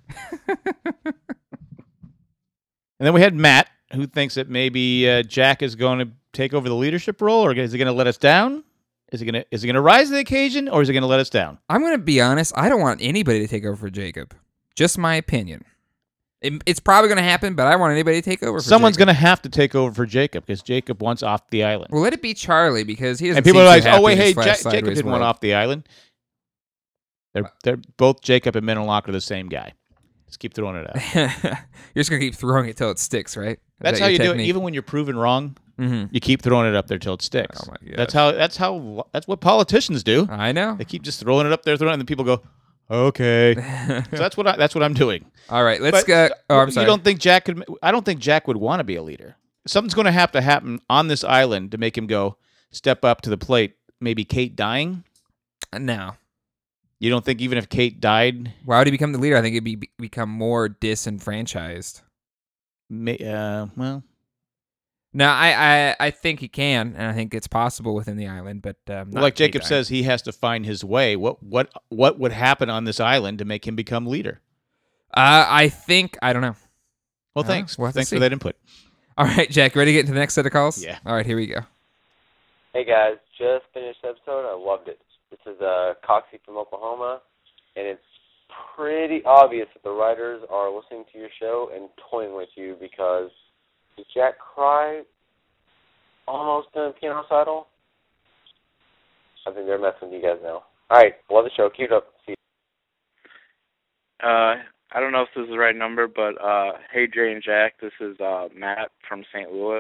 And then we had Matt, who thinks that maybe Jack is going to take over the leadership role, or is he going to let us down? Is he going to rise to the occasion, or is he going to let us down? I'm going to be honest. I don't want anybody to take over for Jacob. Just my opinion. It's probably going to happen, but I don't want anybody to take over for Someone's Jacob. going to have to take over for Jacob because Jacob wants off the island. Well, let it be Charlie because he doesn't And people seem are too like, happy "Oh wait, in hey, his flash Jacob sideways didn't want world. off the island." They're both Jacob and Menelok are the same guy. Just keep throwing it out. You're just going to keep throwing it till it sticks, right? Is That's that how your you do it. technique? Even when you're proven wrong, Mhm. you keep throwing it up there till it sticks. Oh my gosh. That's what politicians do. I know. They keep just throwing it up there, and then people go, "Okay." So that's what I'm doing. All right, let's But, go. Oh, I'm you sorry. don't think Jack could? I don't think Jack would want to be a leader. Something's going to have to happen on this island to make him go step up to the plate. Maybe Kate dying. No. You don't think even if Kate died, Why would he become the leader? I think it'd become more disenfranchised. well, No, I think he can, and I think it's possible within the island. But not like Kate Jacob dying. says, he has to find his way. What would happen on this island to make him become leader? I don't know. Well, Well, thanks. we'll have to Thanks see. for that input. All right, Jack, ready to get into the next set of calls? Yeah. All right, here we go. Hey guys, just finished the episode. I loved it. This is Coxie from Oklahoma, and it's pretty obvious that the writers are listening to your show and toying with you because did Jack cry almost in a piano recital? I think they're messing with you guys now. All right, love the show. Keep it up. See you. I don't know if this is the right number, but hey Jay and Jack, this is Matt from St. Louis.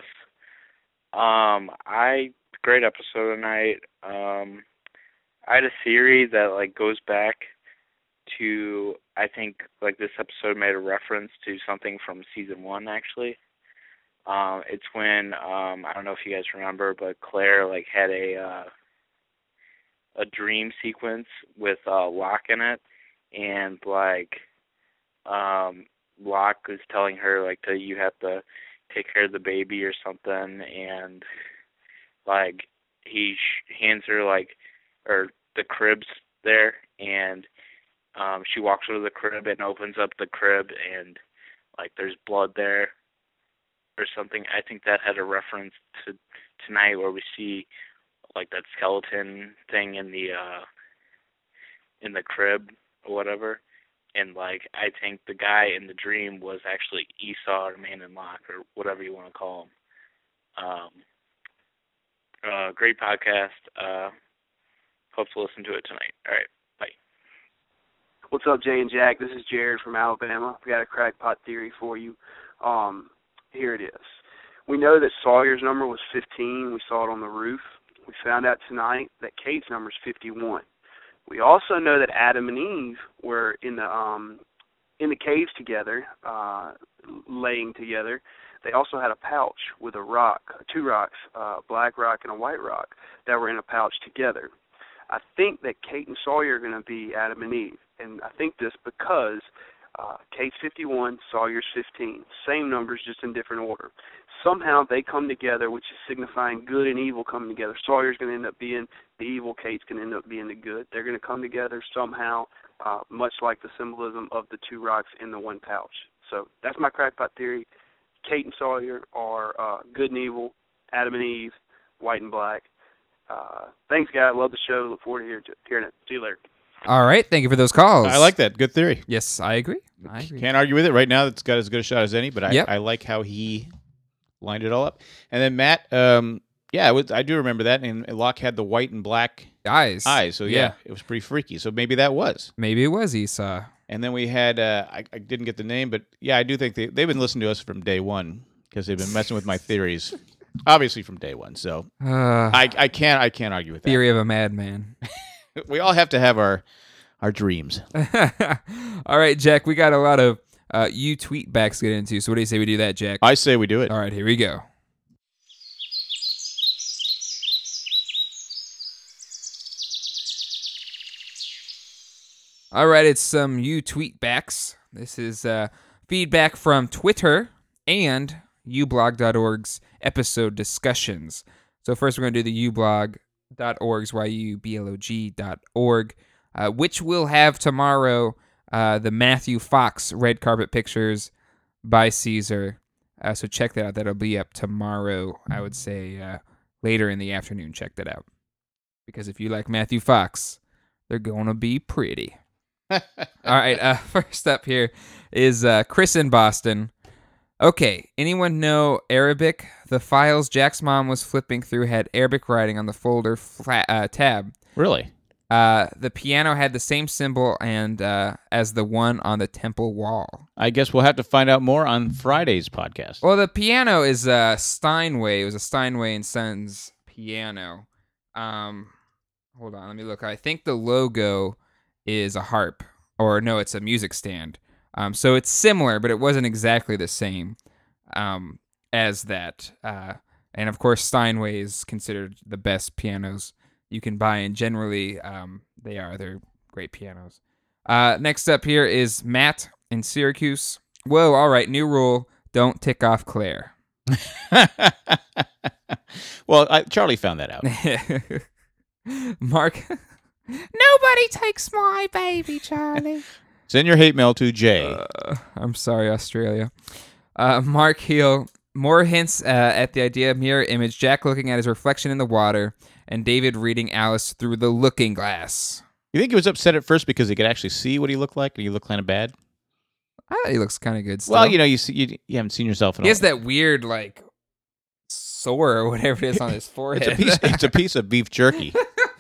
Great episode tonight. I had a theory that goes back to, I think this episode made a reference to something from season 1 actually. It's when I don't know if you guys remember, but Claire had a dream sequence with Locke in it, and Locke is telling her that you have to take care of the baby or something, and he hands her or the crib's there, and she walks over to the crib and opens up the crib, and there's blood there or something. I think that had a reference to tonight where we see that skeleton thing in the crib or whatever. And I think the guy in the dream was actually Esau or Man in Locke or whatever you want to call him. Great podcast. Hope to listen to it tonight. All right, bye. What's up, Jay and Jack? This is Jared from Alabama. We got a crackpot theory for you. Here it is. We know that Sawyer's number was 15. We saw it on the roof. We found out tonight that Kate's number is 51. We also know that Adam and Eve were in the caves together, laying together. They also had a pouch with a rock, 2 rocks, a black rock and a white rock, that were in a pouch together. I think that Kate and Sawyer are going to be Adam and Eve, and I think this because Kate's 51, Sawyer's 15. Same numbers, just in different order. Somehow they come together, which is signifying good and evil coming together. Sawyer's going to end up being the evil, Kate's going to end up being the good. They're going to come together somehow, much like the symbolism of the 2 rocks in the 1 pouch. So that's my crackpot theory. Kate and Sawyer are good and evil, Adam and Eve, white and black. Thanks, guys. Love the show. Look forward to hearing it. See you later. All right. Thank you for those calls. I like that. Good theory. Yes, I agree. Can't argue with it. Right now, it's got as good a shot as any, but Yep. I like how he lined it all up. And then Matt, I do remember that, and Locke had the white and black eyes. So, yeah, it was pretty freaky. So maybe that was. Maybe it was Esau. And then we had, I didn't get the name, but yeah, I do think they've been listening to us from day one because they've been messing with my theories, obviously from day one. So I can't argue with that. Theory of a madman. We all have to have our dreams. All right, Jack, we got a lot of you tweet backs to get into. So what do you say we do that, Jack? I say we do it. All right, here we go. All right, it's some you tweet backs. This is feedback from Twitter and ublog.org's episode discussions. So first we're going to do the ublog.org's, yublog.org, which will have tomorrow the Matthew Fox red carpet pictures by Caesar. So check that out. That'll be up tomorrow, I would say later in the afternoon. Check that out. Because if you like Matthew Fox, they're going to be pretty. All right, first up here is Chris in Boston. Okay, anyone know Arabic? The files Jack's mom was flipping through had Arabic writing on the folder tab. Really? The piano had the same symbol and as the one on the temple wall. I guess we'll have to find out more on Friday's podcast. Well, the piano is Steinway. It was a Steinway and Sons piano. Hold on, let me look. I think the logo is a harp, or no, it's a music stand. So it's similar, but it wasn't exactly the same as that. And of course, Steinway is considered the best pianos you can buy, and generally they're great pianos. Next up here is Matt in Syracuse. Whoa, all right, new rule: don't tick off Claire. Well, Charlie found that out. Mark. Nobody takes my baby, Charlie. Send your hate mail to Jay. I'm sorry, Australia. Mark Heel. More hints at the idea of mirror image. Jack looking at his reflection in the water, and David reading Alice through the looking glass. You think he was upset at first because he could actually see what he looked like, and he looked kind of bad? I thought he looks kind of good still. Well, you haven't seen yourself in He has that weird, like, sore or whatever it is on his forehead. It's a piece of beef jerky.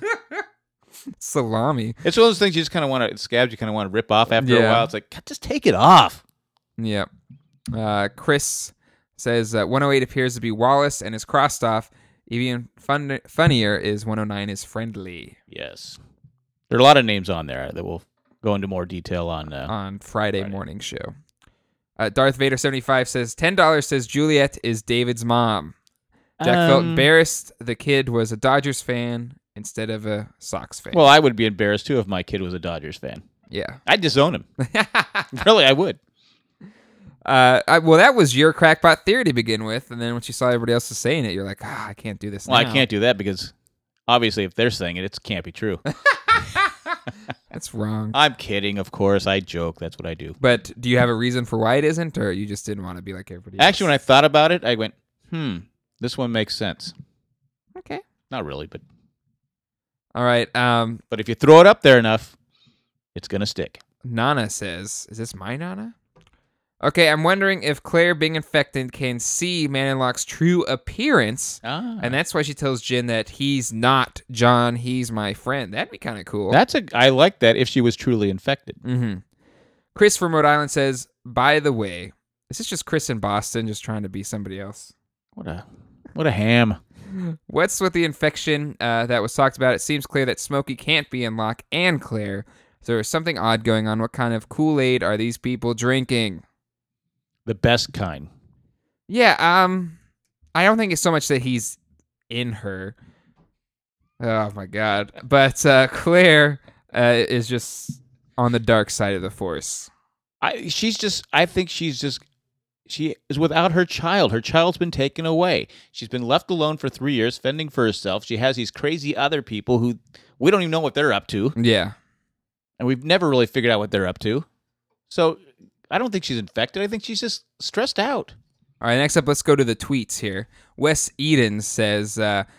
Salami. It's one of those things you just kind of want to, scabs you kind of want to rip off after a while. It's like, just take it off. Yeah. Chris says 108 appears to be Wallace and is crossed off. Even funnier is 109 is Friendly. Yes. There are a lot of names on there that we'll go into more detail on Friday morning show. Darth Vader 75 says $10 says Juliet is David's mom. Jack felt embarrassed the kid was a Dodgers fan instead of a Sox fan. Well, I would be embarrassed too if my kid was a Dodgers fan. Yeah. I'd disown him. Really, I would. Well, that was your crackpot theory to begin with, and then once you saw everybody else is saying it, you're like, I can't do this now. Well, I can't do that because obviously if they're saying it, it can't be true. That's wrong. I'm kidding, of course. I joke. That's what I do. But do you have a reason for why it isn't, or you just didn't want to be like everybody else? Actually, when I thought about it, I went, this one makes sense. Okay. Not really, but... All right. But if you throw it up there enough, it's going to stick. Nana says, is this my Nana? Okay, I'm wondering if Claire being infected can see Maniloc's true appearance, and that's why she tells Jin that he's not John, he's my friend. That'd be kind of cool. I like that if she was truly infected. Mm-hmm. Chris from Rhode Island says, by the way, this is just Chris in Boston just trying to be somebody else. What a ham. What's with the infection that was talked about? It seems clear that Smokey can't be in Locke and Claire. So there's something odd going on. What kind of Kool-Aid are these people drinking? The best kind. Yeah, I don't think it's so much that he's in her. Oh my god. But Claire is just on the dark side of the Force. I think she is without her child. Her child's been taken away. She's been left alone for 3 years, fending for herself. She has these crazy other people who we don't even know what they're up to. Yeah. And we've never really figured out what they're up to. So I don't think she's infected. I think she's just stressed out. All right, next up, let's go to the tweets here. Wes Eden says that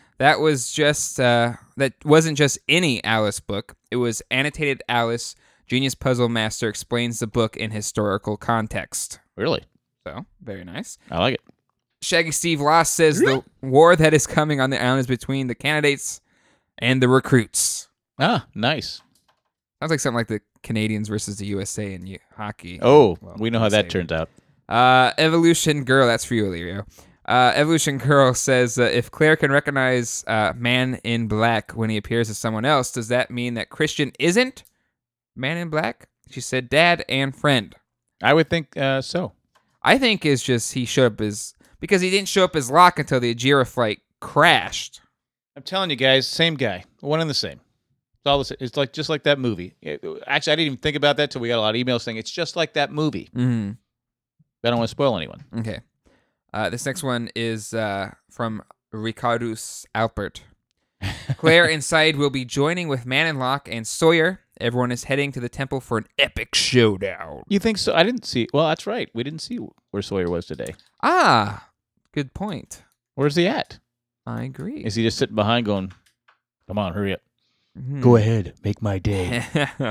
wasn't just any Alice book. It was Annotated Alice, Genius Puzzle Master explains the book in historical context. Really? So, very nice. I like it. Shaggy Steve Loss says the war that is coming on the island is between the candidates and the recruits. Ah, nice. Sounds like something like the Canadians versus the USA in hockey. Oh, well, we know how that turns out. Evolution Girl, that's for you, Illyrio. Evolution Girl says, if Claire can recognize Man in Black when he appears as someone else, does that mean that Christian isn't Man in Black? She said dad and friend. I would think so. I think it's just he showed up because he didn't show up as Locke until the Ajira flight crashed. I'm telling you guys, same guy. One and the same. It's all the same. It's just like that movie. Actually, I didn't even think about that till we got a lot of emails saying it's just like that movie. Mm-hmm. I don't want to spoil anyone. Okay. This next one is from Ricardus Alpert. Claire and Said will be joining with Man and Locke and Sawyer. Everyone is heading to the temple for an epic showdown. You think so? I didn't see. Well, that's right. We didn't see where Sawyer was today. Ah, good point. Where's he at? I agree. Is he just sitting behind going, come on, hurry up. Mm-hmm. Go ahead. Make my day.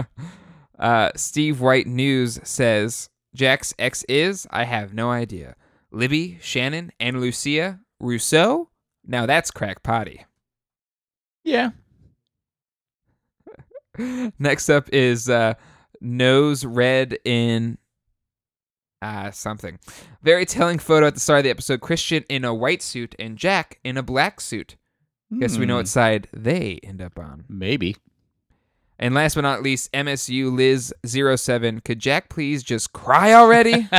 Steve White News says, Jack's ex is, I have no idea. Libby, Shannon, and Lucia Rousseau? Now that's crack potty. Yeah. Next up is Nose Red in something. Very telling photo at the start of the episode. Christian in a white suit and Jack in a black suit. Guess we know what side they end up on. Maybe. And last but not least, MSU Liz 07. Could Jack please just cry already?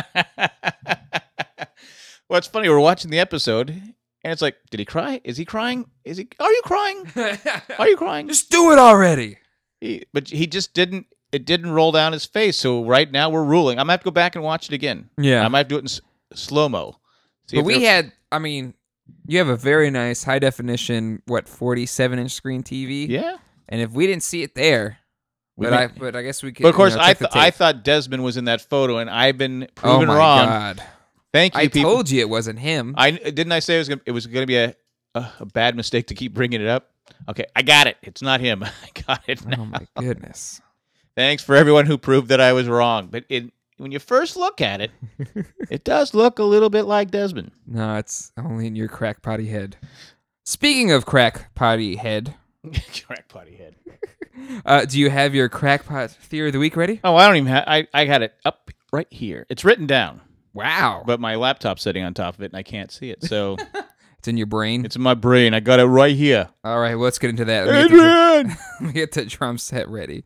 Well, it's funny. We're watching the episode, and it's like, did he cry? Is he crying? Are you crying? Are you crying? Just do it already. But he just didn't. It didn't roll down his face. So right now we're ruling. I might have to go back and watch it again. Yeah. I might have to do it in slow-mo. But you have a very nice high definition, 47-inch screen TV? Yeah. And if we didn't see it there, but I guess we could. But of course, I thought Desmond was in that photo, and I've been proven wrong. Oh my God! Thank you. I people. told you it wasn't him. Didn't I say it was going to be a bad mistake to keep bringing it up? Okay, I got it. It's not him. I got it now. Oh my goodness! Thanks for everyone who proved that I was wrong. But when you first look at it, it does look a little bit like Desmond. No, it's only in your crack potty head. Speaking of crack potty head. Crack potty head. Do you have your crackpot theory of the week ready? Oh, I don't even have. I had it up right here. It's written down. Wow. But my laptop's sitting on top of it, and I can't see it. So it's in your brain. It's in my brain. I got it right here. All right, well, let's get into that. Adrian, let me get the drum set ready.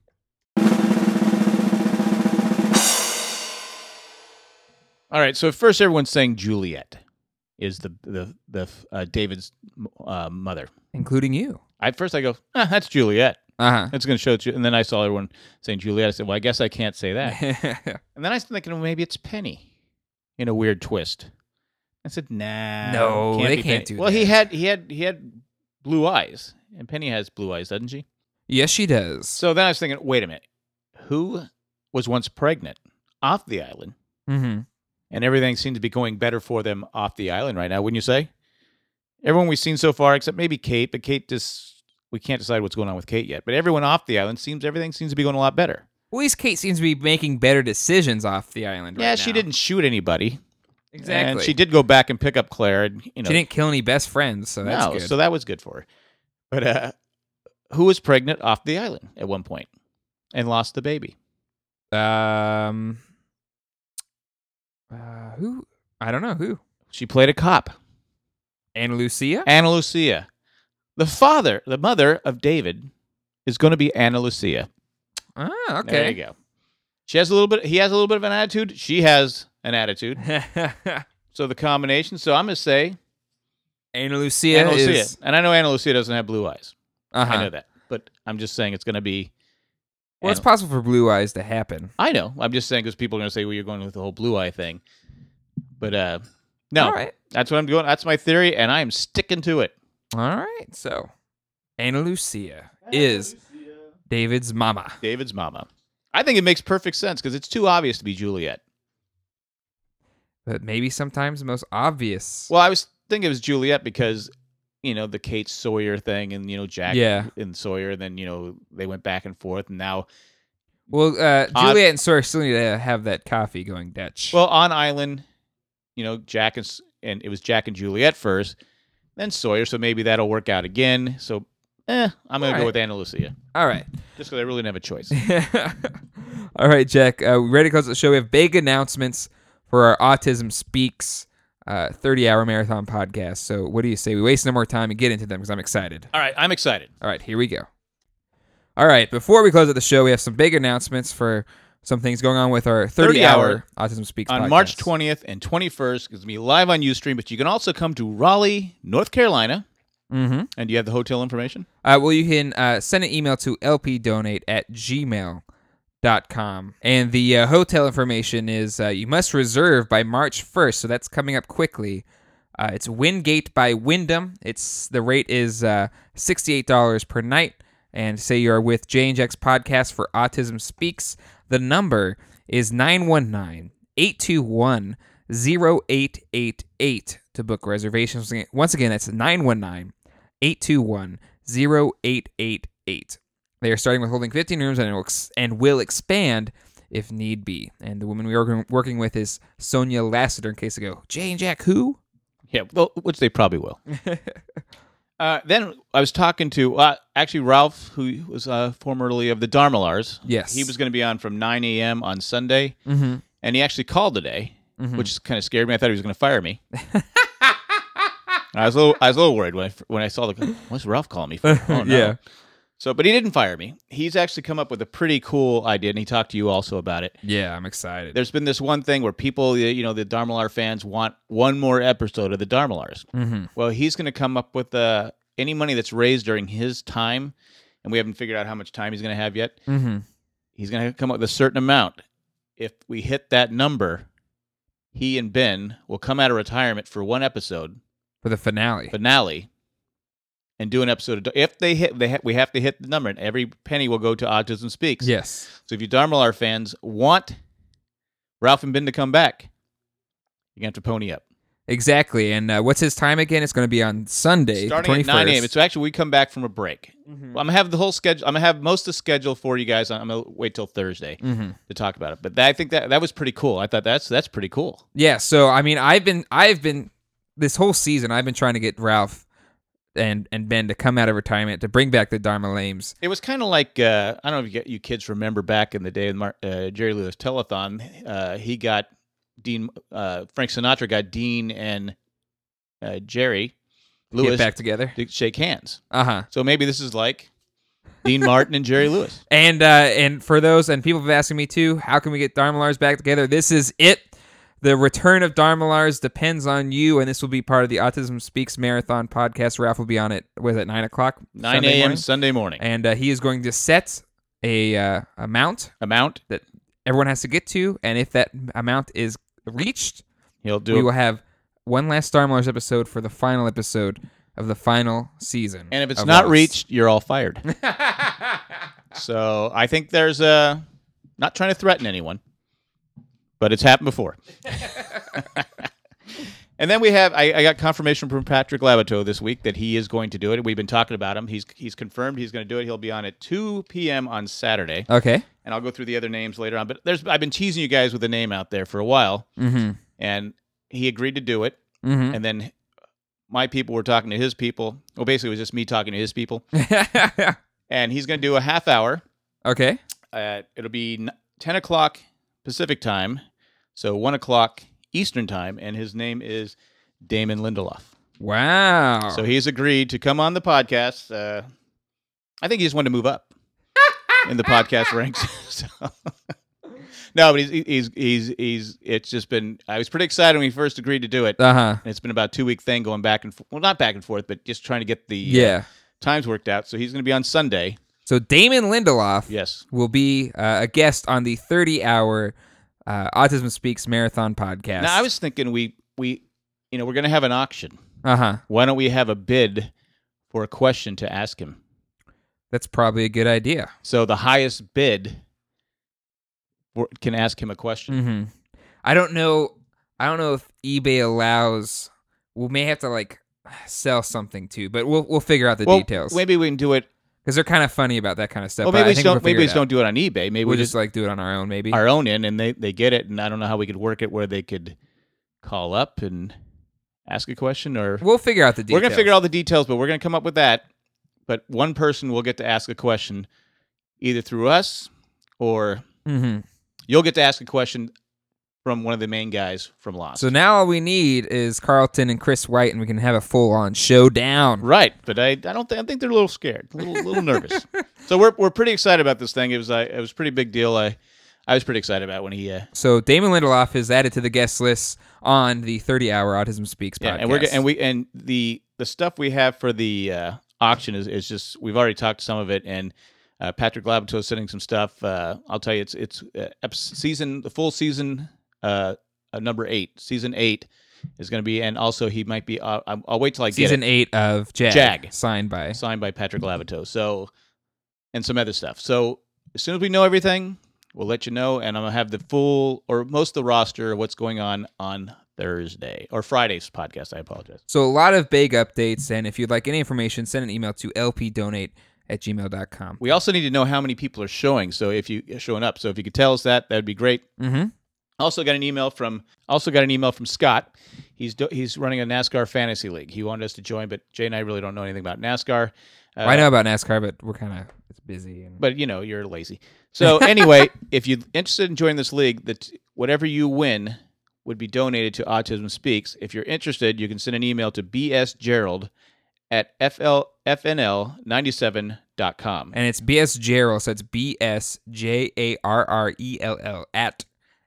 All right. So first, everyone's saying Juliet is the David's mother, including you. At first, I go, that's Juliet. Uh-huh. It's going to show it. And then I saw everyone saying Juliet. I said, well, I guess I can't say that. And then I was thinking, well, maybe it's Penny in a weird twist. I said, nah. No, they can't do that. Well, he had blue eyes. And Penny has blue eyes, doesn't she? Yes, she does. So then I was thinking, wait a minute. Who was once pregnant off the island? Mm-hmm. And everything seems to be going better for them off the island right now, wouldn't you say? Everyone we've seen so far, except maybe Kate, but Kate we can't decide what's going on with Kate yet. But everyone off the island everything seems to be going a lot better. Well, at least Kate seems to be making better decisions off the island right now. Yeah, she didn't shoot anybody. Exactly. And she did go back and pick up Claire. And, she didn't kill any best friends, so that's good. So that was good for her. But who was pregnant off the island at one point and lost the baby? Who? I don't know who. She played a cop. Anna Lucia? Anna Lucia. The mother of David is going to be Anna Lucia. Ah, okay. There you go. He has a little bit of an attitude. She has an attitude. So the combination. So I'm going to say Anna Lucia is... And I know Anna Lucia doesn't have blue eyes. Uh-huh. I know that. But I'm just saying it's going to be... Well, it's possible for blue eyes to happen. I know. I'm just saying because people are going to say, well, you're going with the whole blue eye thing. But no. All right. That's what I'm doing. That's my theory, and I am sticking to it. All right. So Anna Lucia is David's mama. David's mama. I think it makes perfect sense because it's too obvious to be Juliet. But maybe sometimes the most obvious. Well, I was thinking it was Juliet because, the Kate Sawyer thing and, Jack and Sawyer. And then, they went back and forth. And now. Well, Juliet and Sawyer still need to have that coffee going Dutch. Well, on Island, Jack and it was Jack and Juliet first, then Sawyer. So maybe that'll work out again. So, I'm going to go with Anna Lucia. All right. Just because I really didn't have a choice. All right, Jack. We ready to close the show? We have big announcements for our Autism Speaks 30-hour marathon podcast. So what do you say? We waste no more time and get into them because I'm excited. All right, I'm excited. All right, here we go. All right, before we close out the show, we have some big announcements for some things going on with our 30-hour Autism Speaks on podcast. March 20th and 21st. It's going to be live on Ustream, but you can also come to Raleigh, North Carolina. Mm-hmm. And do you have the hotel information? Well, you can send an email to lpdonate@gmail.com. And the hotel information is you must reserve by March 1st, so that's coming up quickly. It's Wingate by Wyndham. The rate is $68 per night. And say you're with J&J's podcast for Autism Speaks. The number is 919-821-0888 to book reservations. Once again, that's 919-821-0888. They are starting with holding 15 rooms and will expand if need be. And the woman we are working with is Sonia Lassiter, in case they go, Jay and Jack, who? Yeah, well, which they probably will. Then I was talking to, actually, Ralph, who was formerly of the Dharmalars. Yes. He was going to be on from 9 a.m. on Sunday. Mm-hmm. And he actually called today, which kind of scared me. I thought he was going to fire me. I was a little worried when I saw what's Ralph calling me for? Oh, no. Yeah. So, but he didn't fire me. He's actually come up with a pretty cool idea, and he talked to you also about it. Yeah, I'm excited. There's been this one thing where people, the Dharmalar fans want one more episode of the Dharmalars. Mm-hmm. Well, he's going to come up with any money that's raised during his time, and we haven't figured out how much time he's going to have yet. Mm-hmm. He's going to come up with a certain amount. If we hit that number, he and Ben will come out of retirement for one episode. For the finale. And do an episode. If they hit, we have to hit the number, and every penny will go to Autism Speaks. Yes. So if you Dharmalar fans want Ralph and Ben to come back, you're going to have to pony up. Exactly. And what's his time again? It's going to be on Sunday, starting the 21st. at 9 a.m. So actually, we come back from a break. Mm-hmm. I'm going to have the whole schedule. I'm going to have most of the schedule for you guys. I'm going to wait till Thursday to talk about it. But I think that was pretty cool. I thought that's pretty cool. Yeah. So I mean, I've been this whole season. I've been trying to get Ralph and Ben to come out of retirement to bring back the Dharma Lames. It was kind of like I don't know if you kids remember back in the day of Jerry Lewis Telethon. He got Dean. Frank Sinatra got Dean and Jerry Lewis get back together to shake hands. Uh-huh. So maybe this is like Dean Martin and Jerry Lewis. And for those, and people have been asking me too, how can we get Dharmalars back together? This is it. The return of Dharmalars depends on you, and this will be part of the Autism Speaks Marathon podcast. Ralph will be on it, was it 9 o'clock? 9 a.m. Sunday morning. And he is going to set a amount that everyone has to get to, and if that amount is reached, we will have one last Dharmalars episode for the final episode of the final season. And if it's not reached, you're all fired. So I think there's not trying to threaten anyone. But it's happened before. And then we have, I got confirmation from Patrick Labateau this week that he is going to do it. We've been talking about him. He's confirmed he's going to do it. He'll be on at 2 p.m. on Saturday. Okay. And I'll go through the other names later on. But I've been teasing you guys with a name out there for a while. Mm-hmm. And he agreed to do it. Mm-hmm. And then my people were talking to his people. Well, basically, it was just me talking to his people. And he's going to do a half hour. Okay. It'll be 10 o'clock Pacific time. So 1 o'clock Eastern time, and his name is Damon Lindelof. Wow. So he's agreed to come on the podcast. I think he just wanted to move up in the podcast ranks. So. No, but he's it's just been, I was pretty excited when he first agreed to do it. Uh-huh. It's been about a 2-week thing going back and forth. Well, not back and forth, but just trying to get the times worked out. So he's going to be on Sunday. So Damon Lindelof yes. will be a guest on the 30-hour Autism Speaks Marathon podcast. Now, I was thinking we're going to have an auction. Uh-huh. Why don't we have a bid for a question to ask him? That's probably a good idea. So the highest bid can ask him a question. Mm-hmm. I don't know if eBay allows. We may have to like sell something too, but we'll figure out the details. Maybe we can do it because they're kind of funny about that kind of stuff. Well, maybe we don't do it on eBay. Maybe we'll just like do it on our own. Maybe our own and they get it. And I don't know how we could work it where they could call up and ask a question, or we'll figure out the details. We're gonna figure out the details, but we're gonna come up with that. But one person will get to ask a question either through us or. Mm-hmm. You'll get to ask a question from one of the main guys from Lost. So now all we need is Carlton and Chris White, and we can have a full-on showdown. Right, but I think they're a little scared, a little nervous. So we're pretty excited about this thing. It was a pretty big deal. I was pretty excited about when he. So Damon Lindelof is added to the guest list on the 30-hour Autism Speaks podcast. And the stuff we have for the auction is just, we've already talked some of it, and. Patrick Labato is sending some stuff. I'll tell you, it's the full season, number 8. Season 8 is going to be, and also he might be. I'll wait till I get season 8 of Jag, signed by Patrick Labato. So, and some other stuff. So as soon as we know everything, we'll let you know, and I'm gonna have the full or most of the roster of what's going on Thursday or Friday's podcast. I apologize. So a lot of big updates, and if you'd like any information, send an email to lpdonate@gmail.com. We also need to know how many people are showing. So if you showing up, so if you could tell us that would be great. Mm-hmm. Also got an email from Scott. He's running a NASCAR fantasy league. He wanted us to join, but Jay and I really don't know anything about NASCAR. I know about NASCAR, but we're it's busy. But you're lazy. So anyway, if you're interested in joining this league, whatever you win would be donated to Autism Speaks. If you're interested, you can send an email to bsgerald@fnl97.com. And it's BS Gerald, so it's BSJARRELL at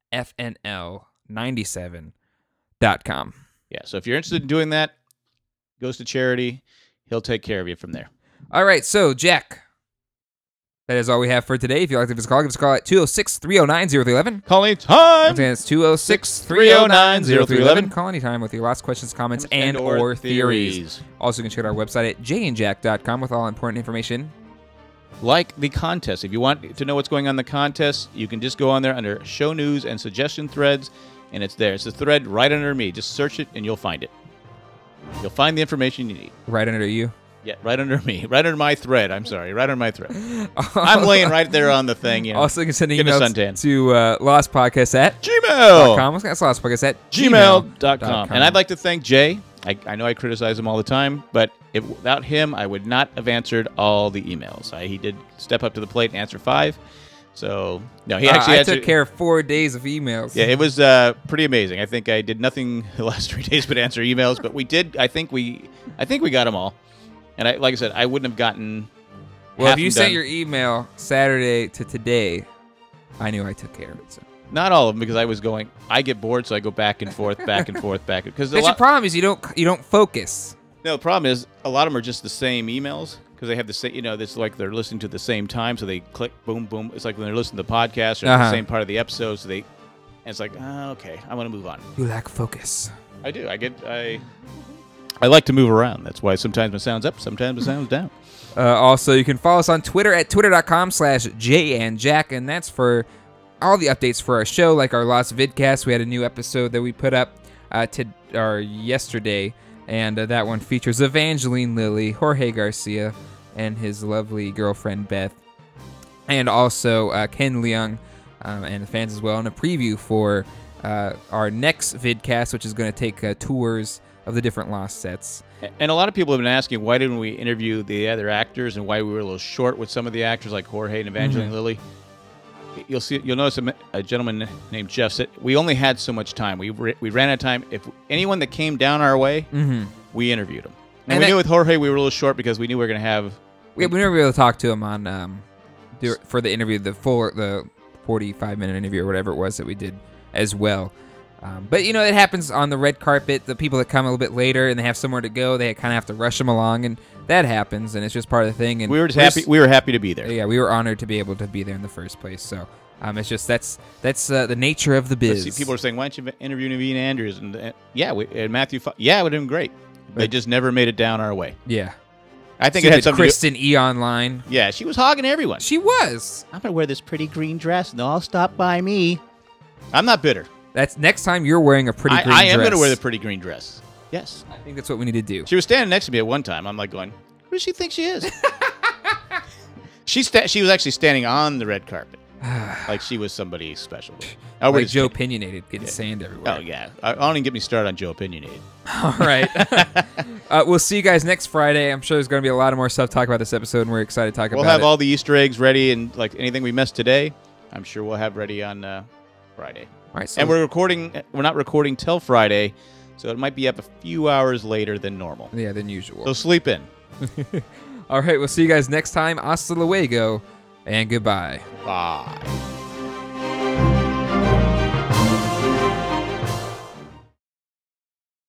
FNL97.com. Yeah, so if you're interested in doing that, it goes to charity. He'll take care of you from there. All right, so Jack, that is all we have for today. If you'd like to give us a call at 206-309-0311. Call anytime. Again, it's 206-309-0311. Call anytime with your last questions, comments, and or theories. Also, you can check out our website at jayandjack.com with all important information. Like the contest. If you want to know what's going on in the contest, you can just go on there under show news and suggestion threads, and it's there. It's a thread right under me. Just search it, and you'll find it. You'll find the information you need. Right under you? Yeah, right under me. Right under my thread. I'm sorry. Right under my thread. I'm laying right there on the thing. Also, you can send emails to lostpodcast at gmail.com. That's lostpodcast at gmail.com. And I'd like to thank Jay. I know I criticize him all the time, but without him, I would not have answered all the emails. He did step up to the plate and answer 5. So, no, he actually took care of 4 days of emails. Yeah, it was pretty amazing. I think I did nothing the last 3 days but answer emails, but we did. I think we got them all. And like I said, I wouldn't have gotten. Well, if you sent your email Saturday to today, I knew I took care of it. So. Not all of them, because I get bored, so I go back and forth, back and forth, back. Because the problem is you don't focus. No, the problem is a lot of them are just the same emails because they have the same. It's like they're listening to the same time, so they click, boom, boom. It's like when they're listening to the podcast or the same part of the episode, so and it's like, okay, I want to move on. You lack focus. I do. I like to move around. That's why sometimes my sound's up, sometimes my sound's down. Also, you can follow us on Twitter at twitter.com/jayandjack, and that's for all the updates for our show, like our Lost vidcast. We had a new episode that we put up yesterday, and that one features Evangeline Lilly, Jorge Garcia, and his lovely girlfriend Beth, and also Ken Leung and the fans as well, and a preview for our next vidcast, which is going to take tours of the different Lost sets. And a lot of people have been asking, why didn't we interview the other actors, and why we were a little short with some of the actors like Jorge and Evangeline Lilly. You'll notice a gentleman named Jeff said we only had so much time. We ran out of time. If anyone that came down our way, we interviewed him. And And we that- knew with Jorge we were a little short because we knew we were going to have. We never were able to talk to him on for the interview, the 45-minute interview or whatever it was that we did as well. But you know, it happens on the red carpet. The people that come a little bit later and they have somewhere to go, they kind of have to rush them along, and that happens, and it's just part of the thing. And We were just happy. We were happy to be there. Yeah, we were honored to be able to be there in the first place. So it's just that's the nature of the biz. See, people are saying, "Why don't you interview Naveen Andrews?" And and Matthew. Yeah, it would have been great. They just never made it down our way. Yeah. I think it had something. Kristen E online. Yeah, she was hogging everyone. She was. I'm gonna wear this pretty green dress, and they'll all stop by me. I'm not bitter. That's next time you're wearing a pretty green dress. I am gonna wear the pretty green dress. Yes. I think that's what we need to do. She was standing next to me at one time. I'm like going, "Who does she think she is?" She was actually standing on the red carpet, like she was somebody special. Oh, like Joe Opinionated getting sand everywhere. Oh yeah, I don't even get me started on Joe Opinionated. All right. We'll see you guys next Friday. I'm sure there's going to be a lot of more stuff to talk about this episode, and we're excited to talk about it. We'll have all the Easter eggs ready, and like anything we missed today, I'm sure we'll have ready on Friday. All right. So and we're not recording till Friday, so it might be up a few hours later than normal. Yeah, than usual. So sleep in. All right. We'll see you guys next time. Hasta luego, and goodbye. Bye.